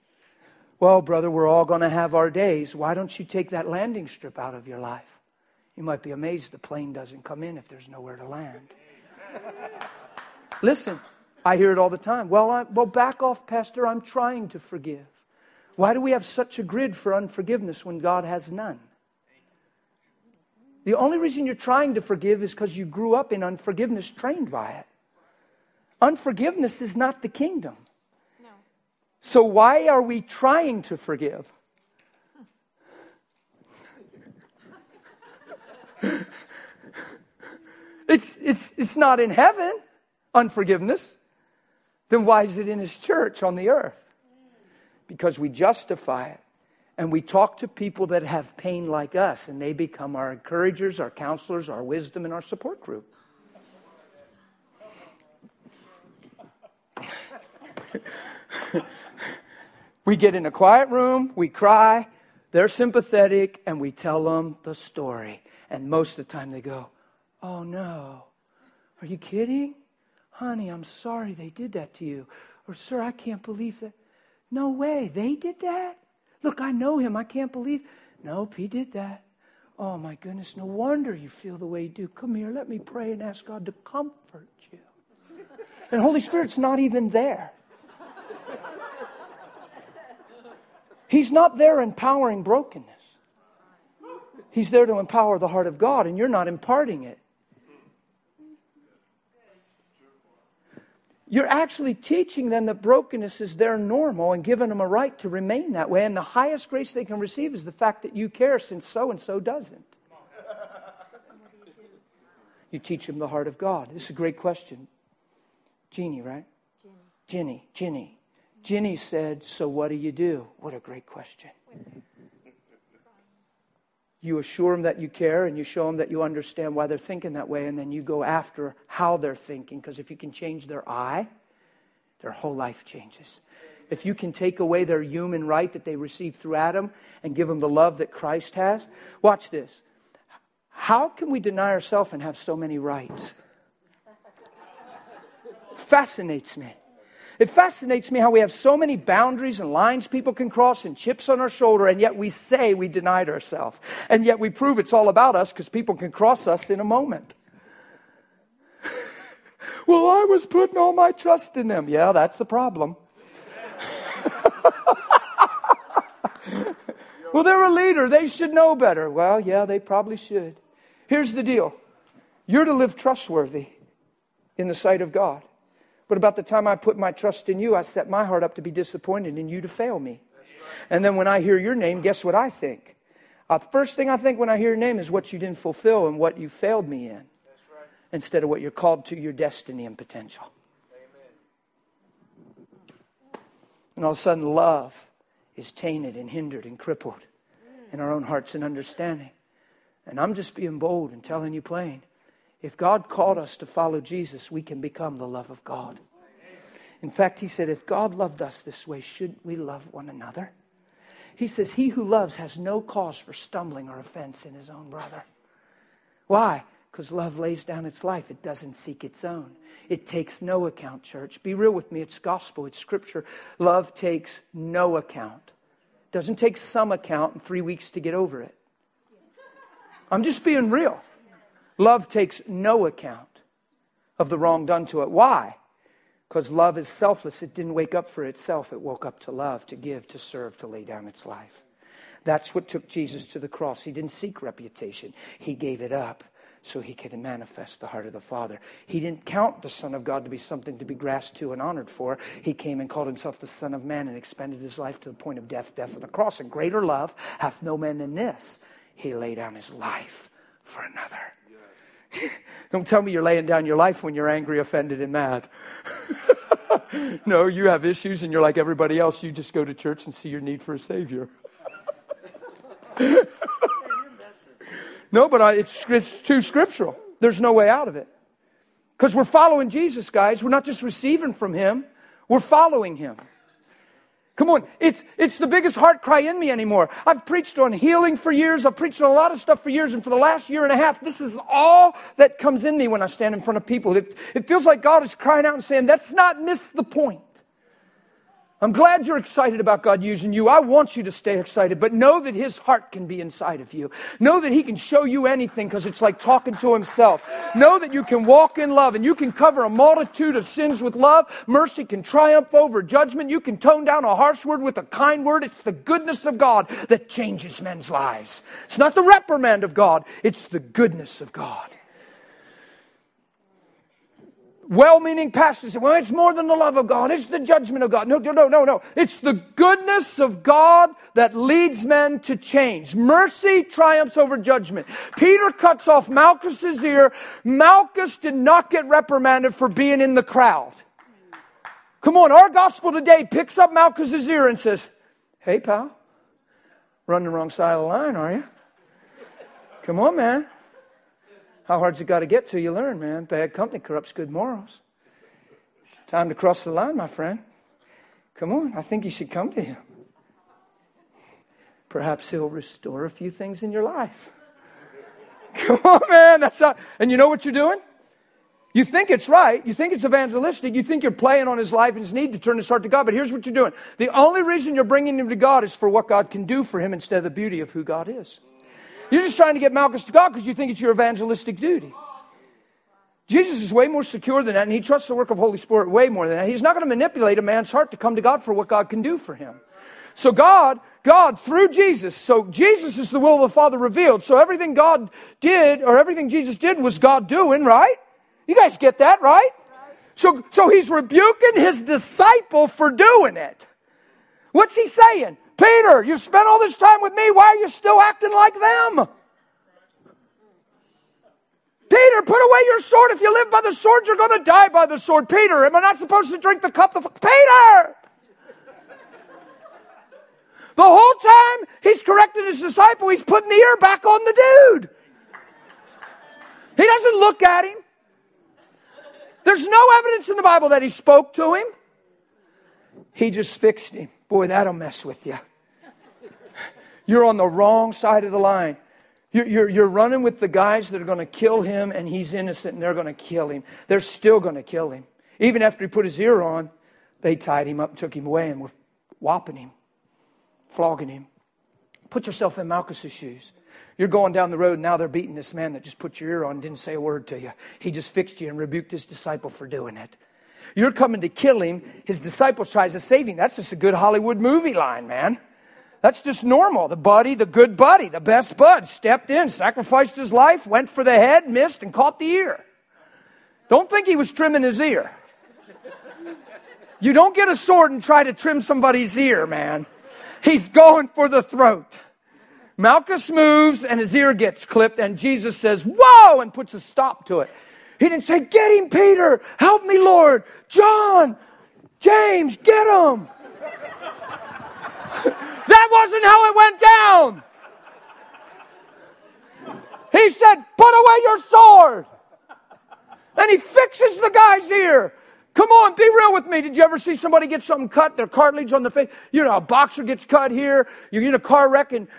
Well, brother, we're all going to have our days. Why don't you take that landing strip out of your life You might be amazed the plane doesn't come in if there's nowhere to land. Listen, I hear it all the time. Well, back off, Pastor. I'm trying to forgive. Why do we have such a grid for unforgiveness when God has none? The only reason you're trying to forgive is because you grew up in unforgiveness, trained by it. Unforgiveness is not the kingdom. No. So why are we trying to forgive? It's not in heaven, unforgiveness. Then why is it in His church on the earth? Because we justify it. And we talk to people that have pain like us, and they become our encouragers, our counselors, our wisdom, and our support group. We get in a quiet room, we cry, they're sympathetic, and we tell them the story. And most of the time they go, "Oh no, are you kidding? Honey, I'm sorry they did that to you." Or, "Sir, I can't believe that." "No way, they did that? Look, I know him, I can't believe." "Nope, he did that." "Oh my goodness, no wonder you feel the way you do. Come here, let me pray and ask God to comfort you." And Holy Spirit's not even there. He's not there empowering brokenness. He's there to empower the heart of God, and you're not imparting it. You're actually teaching them that brokenness is their normal and giving them a right to remain that way. And the highest grace they can receive is the fact that you care, since so-and-so doesn't. You teach them the heart of God. This is a great question. Jeannie, right? Ginny. Ginny said, "So what do you do?" What a great question. You assure them that you care, and you show them that you understand why they're thinking that way, and then you go after how they're thinking, because if you can change their eye, their whole life changes. If you can take away their human right that they received through Adam and give them the love that Christ has, watch this. How can we deny ourselves and have so many rights? It fascinates me. It fascinates me how we have so many boundaries and lines people can cross and chips on our shoulder, and yet we say we denied ourselves. And yet we prove it's all about us because people can cross us in a moment. Well, I was putting all my trust in them. Yeah, that's the problem. Well, they're a leader. They should know better. Well, yeah, they probably should. Here's the deal. You're to live trustworthy in the sight of God. But about the time I put my trust in you, I set my heart up to be disappointed in you to fail me. And then when I hear your name, guess what I think? The first thing I think when I hear your name is what you didn't fulfill and what you failed me in. Instead of what you're called to, your destiny and potential. And all of a sudden, love is tainted and hindered and crippled in our own hearts and understanding. And I'm just being bold and telling you plain. If God called us to follow Jesus, we can become the love of God. In fact, He said, if God loved us this way, shouldn't we love one another? He says, he who loves has no cause for stumbling or offense in his own brother. Why? Because love lays down its life. It doesn't seek its own. It takes no account, church. Be real with me. It's gospel. It's scripture. Love takes no account. It doesn't take some account and 3 weeks to get over it. I'm just being real. Love takes no account of the wrong done to it. Why? Because love is selfless. It didn't wake up for itself. It woke up to love, to give, to serve, to lay down its life. That's what took Jesus to the cross. He didn't seek reputation. He gave it up so He could manifest the heart of the Father. He didn't count the Son of God to be something to be grasped to and honored for. He came and called Himself the Son of Man and expended His life to the point of death on the cross. And greater love hath no man than this. He laid down His life for another. Don't tell me you're laying down your life when you're angry, offended, and mad. No, you have issues and you're like everybody else. You just go to church and see your need for a Savior. No, but it's too scriptural. There's no way out of it. Because we're following Jesus, guys. We're not just receiving from Him. We're following Him. Come on, it's the biggest heart cry in me anymore. I've preached on healing for years. I've preached on a lot of stuff for years. And for the last year and a half, this is all that comes in me when I stand in front of people. It feels like God is crying out and saying, let's not miss the point. I'm glad you're excited about God using you. I want you to stay excited, but know that His heart can be inside of you. Know that He can show you anything because it's like talking to Himself. Know that you can walk in love and you can cover a multitude of sins with love. Mercy can triumph over judgment. You can tone down a harsh word with a kind word. It's the goodness of God that changes men's lives. It's not the reprimand of God. It's the goodness of God. Well-meaning pastors say, well, it's more than the love of God. It's the judgment of God. No. It's the goodness of God that leads men to change. Mercy triumphs over judgment. Peter cuts off Malchus's ear. Malchus did not get reprimanded for being in the crowd. Come on, our gospel today picks up Malchus's ear and says, hey, pal, running the wrong side of the line, are you? Come on, man. How hard's it got to get till you learn, man? Bad company corrupts good morals. Time to cross the line, my friend. Come on, I think you should come to Him. Perhaps He'll restore a few things in your life. Come on, man. And you know what you're doing? You think it's right. You think it's evangelistic. You think you're playing on his life and his need to turn his heart to God. But here's what you're doing. The only reason you're bringing him to God is for what God can do for him instead of the beauty of who God is. You're just trying to get Malchus to God because you think it's your evangelistic duty. Jesus is way more secure than that, and He trusts the work of Holy Spirit way more than that. He's not going to manipulate a man's heart to come to God for what God can do for him. So God through Jesus, so Jesus is the will of the Father revealed. So everything God did, or everything Jesus did, was God doing, right? You guys get that, right? So He's rebuking His disciple for doing it. What's He saying? Peter, you've spent all this time with me. Why are you still acting like them? Peter, put away your sword. If you live by the sword, you're going to die by the sword. Peter, am I not supposed to drink the cup? Peter! The whole time He's correcting His disciple, He's putting the ear back on the dude. He doesn't look at him. There's no evidence in the Bible that He spoke to him. He just fixed him. Boy, that'll mess with you. You're on the wrong side of the line. You're running with the guys that are going to kill him, and he's innocent, and they're going to kill him. They're still going to kill him. Even after he put his ear on, they tied him up and took him away and were whopping him, flogging him. Put yourself in Malchus's shoes. You're going down the road, and now they're beating this man that just put your ear on and didn't say a word to you. He just fixed you and rebuked his disciple for doing it. You're coming to kill him. His disciple tries to save him. That's just a good Hollywood movie line, man. That's just normal. The good buddy, the best bud, stepped in, sacrificed his life, went for the head, missed, and caught the ear. Don't think he was trimming his ear. You don't get a sword and try to trim somebody's ear, man. He's going for the throat. Malchus moves, and his ear gets clipped, and Jesus says, whoa, and puts a stop to it. He didn't say, get him, Peter. Help me, Lord. John, James, get him. That wasn't how it went down. He said, put away your sword. And He fixes the guy's ear. Come on, be real with me. Did you ever see somebody get something cut, their cartilage on the face? You know, a boxer gets cut here. You're in a car wreck and,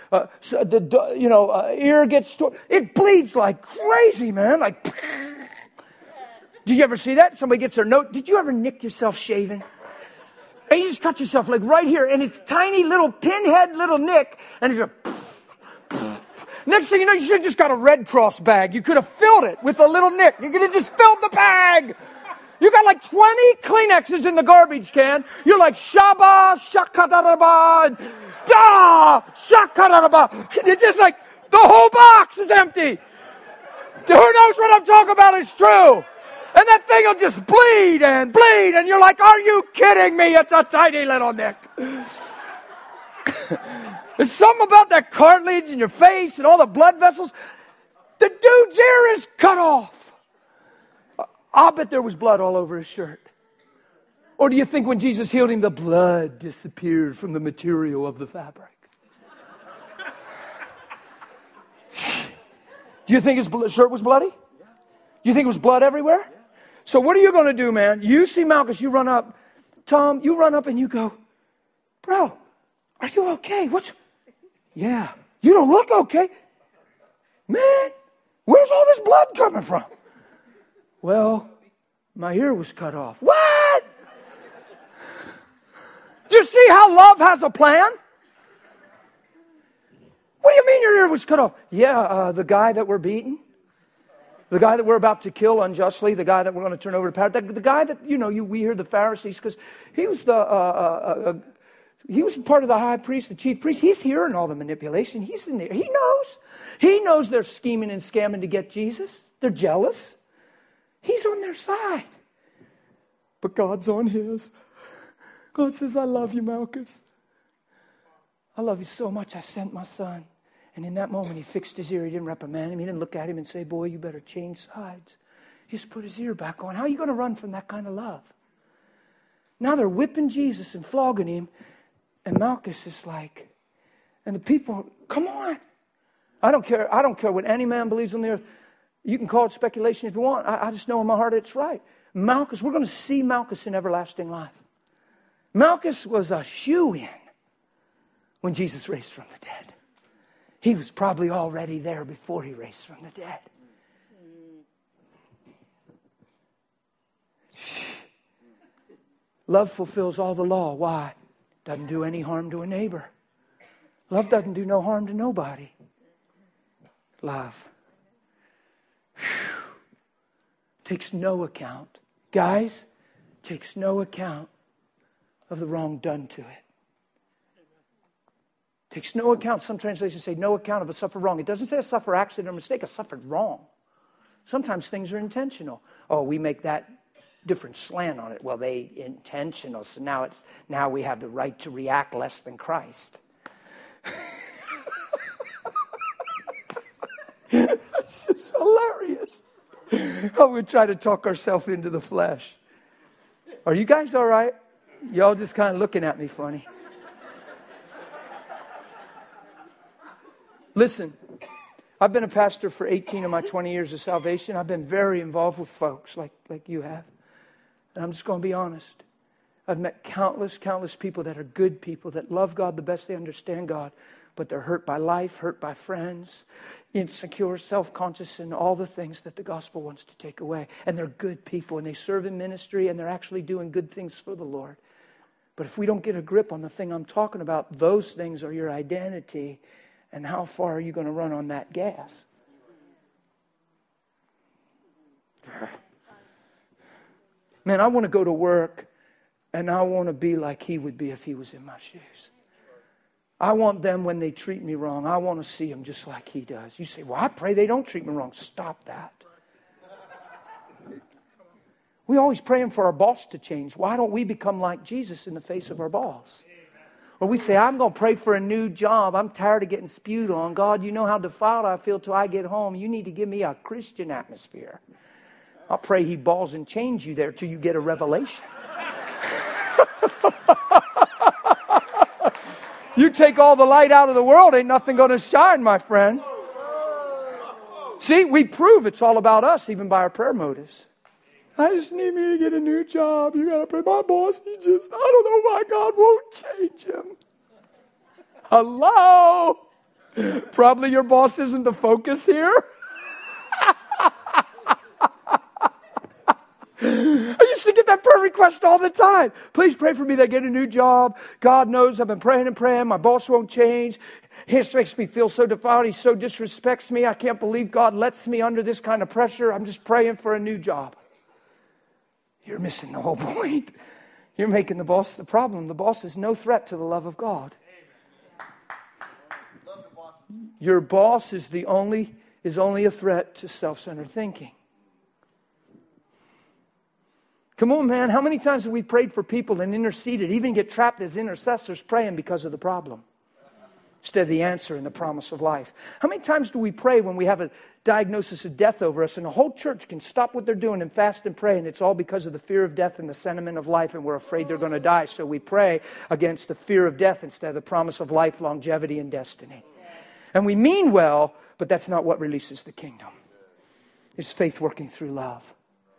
ear gets torn. It bleeds like crazy, man. Like, did you ever see that? Somebody gets their nose. Did you ever nick yourself shaving? And you just cut yourself like right here, and it's tiny little pinhead little nick, and it's a next thing you know, you should have just got a Red Cross bag. You could have filled it with a little nick. You could have just filled the bag. You got like 20 Kleenexes in the garbage can. You're like, Shaba, Shakadaraba, Da, Shakadaraba. It's just like, the whole box is empty. Who knows what I'm talking about is true. And that thing will just bleed, and you're like, are you kidding me? It's a tiny little nick. There's something about that cartilage in your face and all the blood vessels. The dude's ear is cut off. I'll bet there was blood all over his shirt. Or do you think when Jesus healed him, the blood disappeared from the material of the fabric? Do you think his shirt was bloody? Do you think it was blood everywhere? So what are you going to do, man? You see Malchus, you run up. Tom, you run up and you go, bro, are you okay? Yeah. You don't look okay. Man, where's all this blood coming from? Well, my ear was cut off. What? Do see how love has a plan? What do you mean your ear was cut off? Yeah, the guy that we're beating. The guy that we're about to kill unjustly, the guy that we're going to turn over to power, the guy that, we hear the Pharisees, because he was he was part of the high priest, the chief priest. He's hearing all the manipulation. He's in there. He knows. He knows they're scheming and scamming to get Jesus. They're jealous. He's on their side. But God's on his. God says, I love you, Malchus. I love you so much, I sent my son. And in that moment, he fixed his ear. He didn't reprimand him. He didn't look at him and say, boy, you better change sides. He just put his ear back on. How are you going to run from that kind of love? Now they're whipping Jesus and flogging him. And Malchus is like, and the people, come on. I don't care what any man believes on the earth. You can call it speculation if you want. I just know in my heart it's right. Malchus, we're going to see Malchus in everlasting life. Malchus was a shoo-in when Jesus raised from the dead. He was probably already there before he raised from the dead. Love fulfills all the law. Why? Doesn't do any harm to a neighbor. Love doesn't do no harm to nobody. Love takes no account. Guys, takes no account of the wrong done to it. Takes no account. Some translations say no account of a suffered wrong. It doesn't say a suffered accident or mistake, a suffered wrong. Sometimes things are intentional. Oh, we make that different slant on it. Well, they intentional. So now we have the right to react less than Christ. It's just hilarious. How we try to talk ourselves into the flesh. Are you guys all right? Y'all just kind of looking at me funny. Listen, I've been a pastor for 18 of my 20 years of salvation. I've been very involved with folks like you have. And I'm just going to be honest. I've met countless people that are good people, that love God the best they understand God, but they're hurt by life, hurt by friends, insecure, self-conscious, and all the things that the gospel wants to take away. And they're good people, and they serve in ministry, and they're actually doing good things for the Lord. But if we don't get a grip on the thing I'm talking about, those things are your identity. And how far are you going to run on that gas? Man, I want to go to work and I want to be like he would be if he was in my shoes. I want them, when they treat me wrong, I want to see them just like he does. You say, well, I pray they don't treat me wrong. Stop that. We're always praying for our boss to change. Why don't we become like Jesus in the face of our boss? Or we say, I'm going to pray for a new job. I'm tired of getting spewed on. God, you know how defiled I feel till I get home. You need to give me a Christian atmosphere. I'll pray he balls and chains you there till you get a revelation. You take all the light out of the world, ain't nothing going to shine, my friend. See, we prove it's all about us, even by our prayer motives. I just need me to get a new job. You got to pray. My boss, I don't know why God won't change him. Hello? Probably your boss isn't the focus here. I used to get that prayer request all the time. Please pray for me that I get a new job. God knows I've been praying and praying. My boss won't change. He makes me feel so defiled. He so disrespects me. I can't believe God lets me under this kind of pressure. I'm just praying for a new job. You're missing the whole point. You're making the boss the problem. The boss is no threat to the love of God. Your boss is only a threat to self-centered thinking. Come on, man. How many times have we prayed for people and interceded, even get trapped as intercessors praying because of the problem instead of the answer and the promise of life? How many times do we pray when we have a diagnosis of death over us and the whole church can stop what they're doing and fast and pray, and it's all because of the fear of death and the sentiment of life, and we're afraid they're going to die, so we pray against the fear of death instead of the promise of life, longevity, and destiny. And we mean well, but that's not what releases the kingdom. It's faith working through love.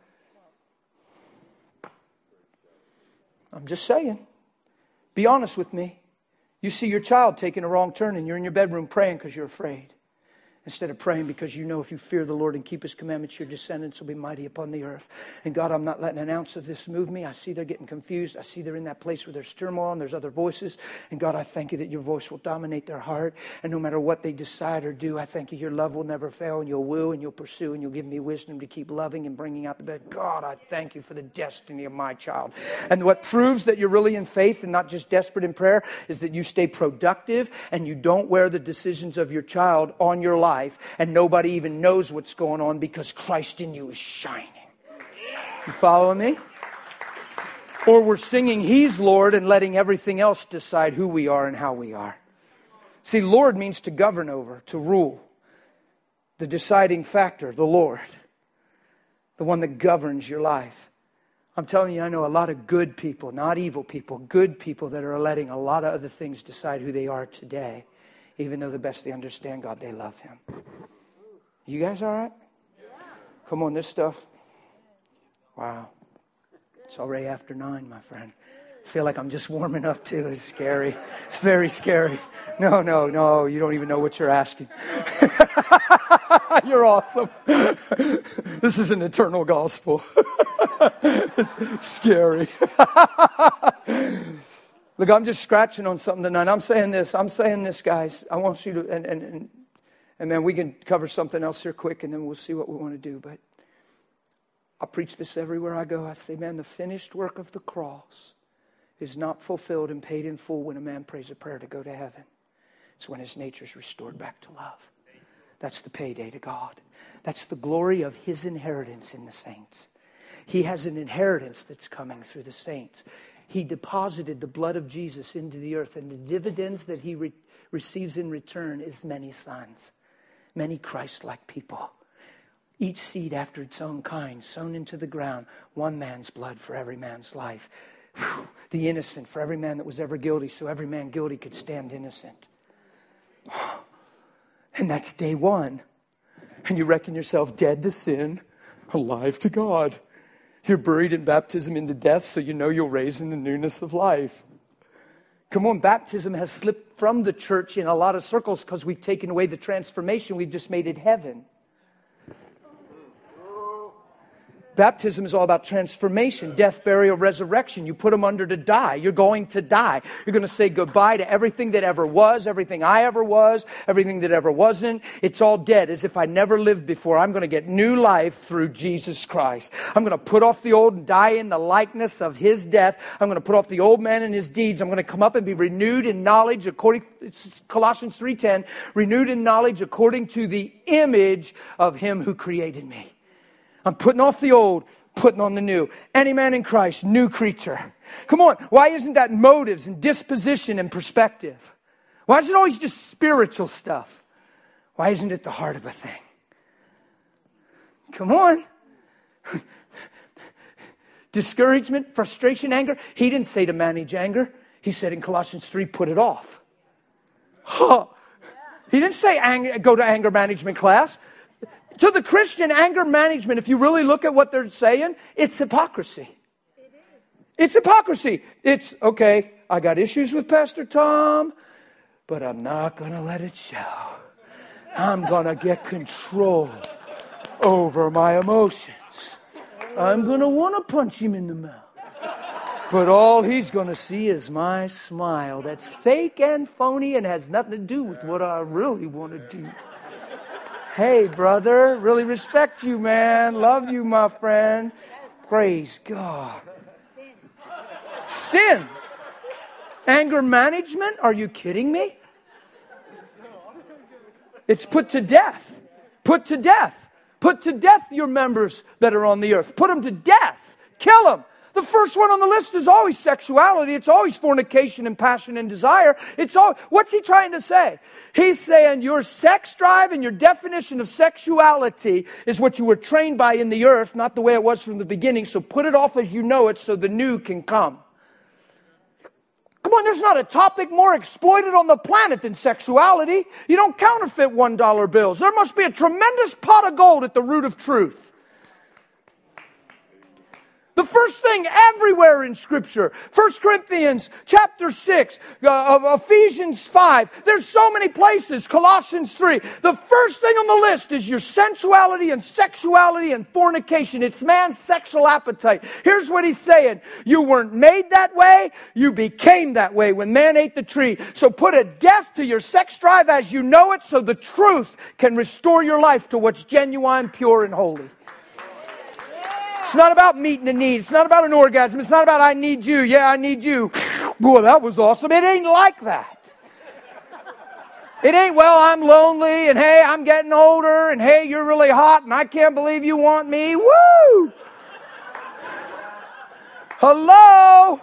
I'm just saying. Be honest with me. You see your child taking a wrong turn and you're in your bedroom praying because you're afraid. Instead of praying because you know if you fear the Lord and keep His commandments, your descendants will be mighty upon the earth. And God, I'm not letting an ounce of this move me. I see they're getting confused. I see they're in that place where there's turmoil and there's other voices. And God, I thank you that your voice will dominate their heart. And no matter what they decide or do, I thank you your love will never fail, and you'll woo and you'll pursue and you'll give me wisdom to keep loving and bringing out the best. God, I thank you for the destiny of my child. And what proves that you're really in faith and not just desperate in prayer is that you stay productive and you don't wear the decisions of your child on your life. And nobody even knows what's going on because Christ in you is shining. You following me? Or we're singing He's Lord and letting everything else decide who we are and how we are. See, Lord means to govern over, to rule. The deciding factor, the Lord. The one that governs your life. I'm telling you, I know a lot of good people, not evil people, good people that are letting a lot of other things decide who they are today. Even though the best they understand God, they love Him. You guys all right? Yeah. Come on, this stuff. Wow. It's already after 9, my friend. I feel like I'm just warming up too. It's scary. It's very scary. No. You don't even know what you're asking. You're awesome. This is an eternal gospel. It's scary. Look, I'm just scratching on something tonight. I'm saying this, guys. I want you to, and man, we can cover something else here quick, and then we'll see what we want to do. But I preach this everywhere I go. I say, man, the finished work of the cross is not fulfilled and paid in full when a man prays a prayer to go to heaven. It's when his nature is restored back to love. That's the payday to God. That's the glory of His inheritance in the saints. He has an inheritance that's coming through the saints. He deposited the blood of Jesus into the earth, and the dividends that He receives in return is many sons, many Christ-like people. Each seed after its own kind, sown into the ground, one man's blood for every man's life. Whew, the innocent for every man that was ever guilty, so every man guilty could stand innocent. And that's day one. And you reckon yourself dead to sin, alive to God. You're buried in baptism into death, so you know you'll raise in the newness of life. Come on, baptism has slipped from the church in a lot of circles because we've taken away the transformation. We've just made it heaven. Baptism is all about transformation, death, burial, resurrection. You put them under to die. You're going to die. You're going to say goodbye to everything that ever was, everything I ever was, everything that ever wasn't. It's all dead, as if I never lived before. I'm going to get new life through Jesus Christ. I'm going to put off the old and die in the likeness of His death. I'm going to put off the old man and his deeds. I'm going to come up and be renewed in knowledge according, it's Colossians 3:10, renewed in knowledge according to the image of Him who created me. I'm putting off the old, putting on the new. Any man in Christ, new creature. Come on, why isn't that motives and disposition and perspective? Why is it always just spiritual stuff? Why isn't it the heart of a thing? Come on. Discouragement, frustration, anger. He didn't say to manage anger. He said in Colossians 3, put it off. Huh. He didn't say go to anger management class. To the Christian, anger management, if you really look at what they're saying, it's hypocrisy. It's hypocrisy. It's, okay, I got issues with Pastor Tom, but I'm not going to let it show. I'm going to get control over my emotions. I'm going to want to punch him in the mouth. But all he's going to see is my smile. That's fake and phony and has nothing to do with what I really want to do. Hey, brother, really respect you, man. Love you, my friend. Praise God. Sin. Anger management? Are you kidding me? It's put to death. Put to death. Put to death your members that are on the earth. Put them to death. Kill them. The first one on the list is always sexuality. It's always fornication and passion and desire. What's he trying to say? He's saying your sex drive and your definition of sexuality is what you were trained by in the earth, not the way it was from the beginning. So put it off as you know it so the new can come. Come on, there's not a topic more exploited on the planet than sexuality. You don't counterfeit $1 bills. There must be a tremendous pot of gold at the root of truth. The first first thing everywhere in Scripture. 1 Corinthians chapter 6, Ephesians 5. There's so many places. Colossians 3. The first thing on the list is your sensuality and sexuality and fornication. It's man's sexual appetite. Here's what he's saying. You weren't made that way. You became that way when man ate the tree. So put a death to your sex drive as you know it, so the truth can restore your life to what's genuine, pure, and holy. It's not about meeting a need. It's not about an orgasm. It's not about I need you. Yeah, I need you. Boy, that was awesome. It ain't like that. It ain't, well, I'm lonely, and hey, I'm getting older, and hey, you're really hot, and I can't believe you want me. Woo! Hello?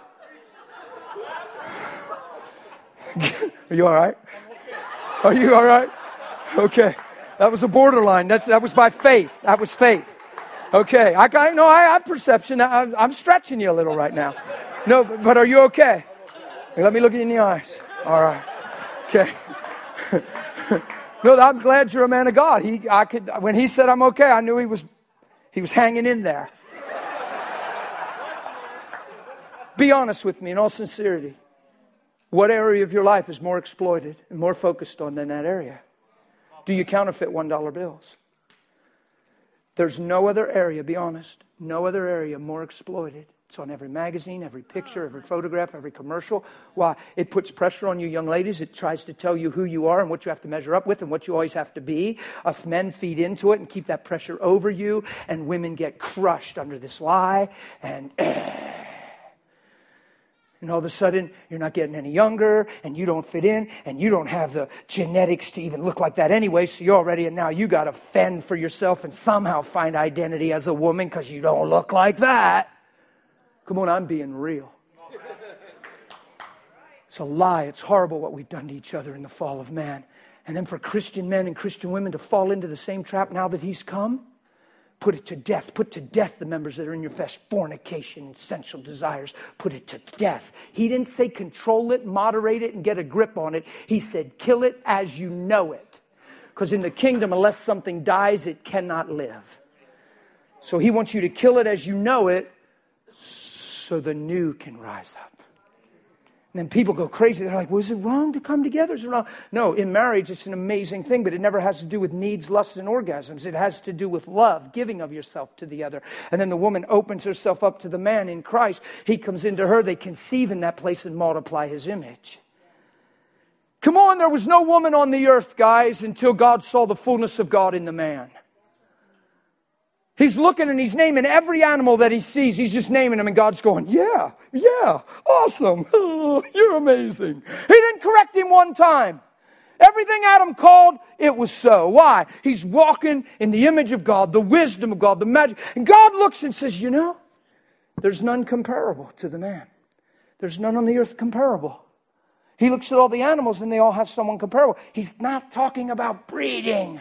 Are you all right? Are you all right? Okay. That was a borderline. That was by faith. That was faith. Okay. I have perception. I'm stretching you a little right now. No, but are you okay? Let me look you in the eyes. All right. Okay. No, I'm glad you're a man of God. When he said I'm okay, I knew he was hanging in there. Be honest with me in all sincerity. What area of your life is more exploited and more focused on than that area? Do you counterfeit $1 bills? There's no other area, be honest, no other area more exploited. It's on every magazine, every picture, every photograph, every commercial. Why? It puts pressure on you young ladies. It tries to tell you who you are and what you have to measure up with and what you always have to be. Us men feed into it and keep that pressure over you. And women get crushed under this lie. And all of a sudden, you're not getting any younger, and you don't fit in, and you don't have the genetics to even look like that anyway, so you're already, and now you got to fend for yourself and somehow find identity as a woman because you don't look like that. Come on, I'm being real. It's a lie. It's horrible what we've done to each other in the fall of man. And then for Christian men and Christian women to fall into the same trap now that he's come, put it to death. Put to death the members that are in your flesh. Fornication and sensual desires. Put it to death. He didn't say control it, moderate it, and get a grip on it. He said kill it as you know it. Because in the kingdom, unless something dies, it cannot live. So he wants you to kill it as you know it so the new can rise up. And then people go crazy. They're like, was it wrong to come together? Is it wrong? No, in marriage, it's an amazing thing, but it never has to do with needs, lusts, and orgasms. It has to do with love, giving of yourself to the other. And then the woman opens herself up to the man in Christ. He comes into her. They conceive in that place and multiply his image. Come on, there was no woman on the earth, guys, until God saw the fullness of God in the man. He's looking and he's naming every animal that he sees. He's just naming them and God's going, yeah, awesome. Oh, you're amazing. He didn't correct him one time. Everything Adam called, it was so. Why? He's walking in the image of God, the wisdom of God, the magic. And God looks and says, there's none comparable to the man. There's none on the earth comparable. He looks at all the animals and they all have someone comparable. He's not talking about breeding.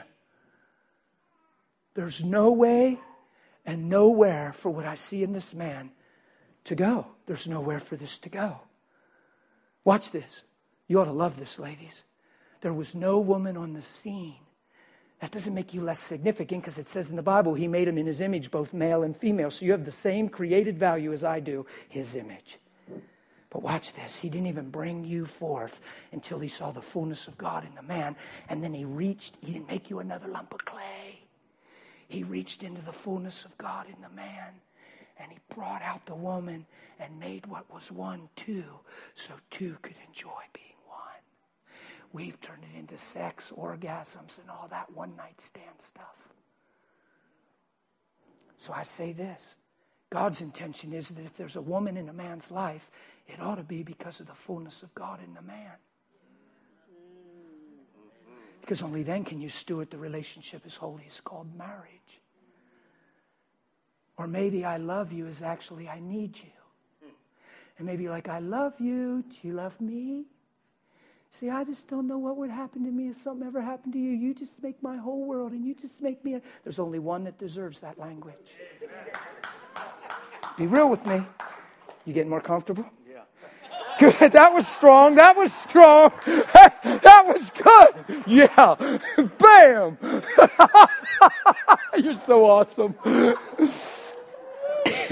There's no way and nowhere for what I see in this man to go. There's nowhere for this to go. Watch this. You ought to love this, ladies. There was no woman on the scene. That doesn't make you less significant because it says in the Bible he made him in his image, both male and female. So you have the same created value as I do, his image. But watch this. He didn't even bring you forth until he saw the fullness of God in the man. And then he didn't make you another lump of clay. He reached into the fullness of God in the man, and he brought out the woman and made what was one two, so two could enjoy being one. We've turned it into sex, orgasms, and all that one-night stand stuff. So I say this. God's intention is that if there's a woman in a man's life, it ought to be because of the fullness of God in the man. Because only then can you steward the relationship as holy as called marriage. Or maybe I love you is actually I need you. And maybe you're like, I love you. Do you love me? See, I just don't know what would happen to me if something ever happened to you. You just make my whole world and you just make me. There's only one that deserves that language. Be real with me. You getting more comfortable? Good. That was strong. That was strong. That was good. Yeah. Bam. You're so awesome.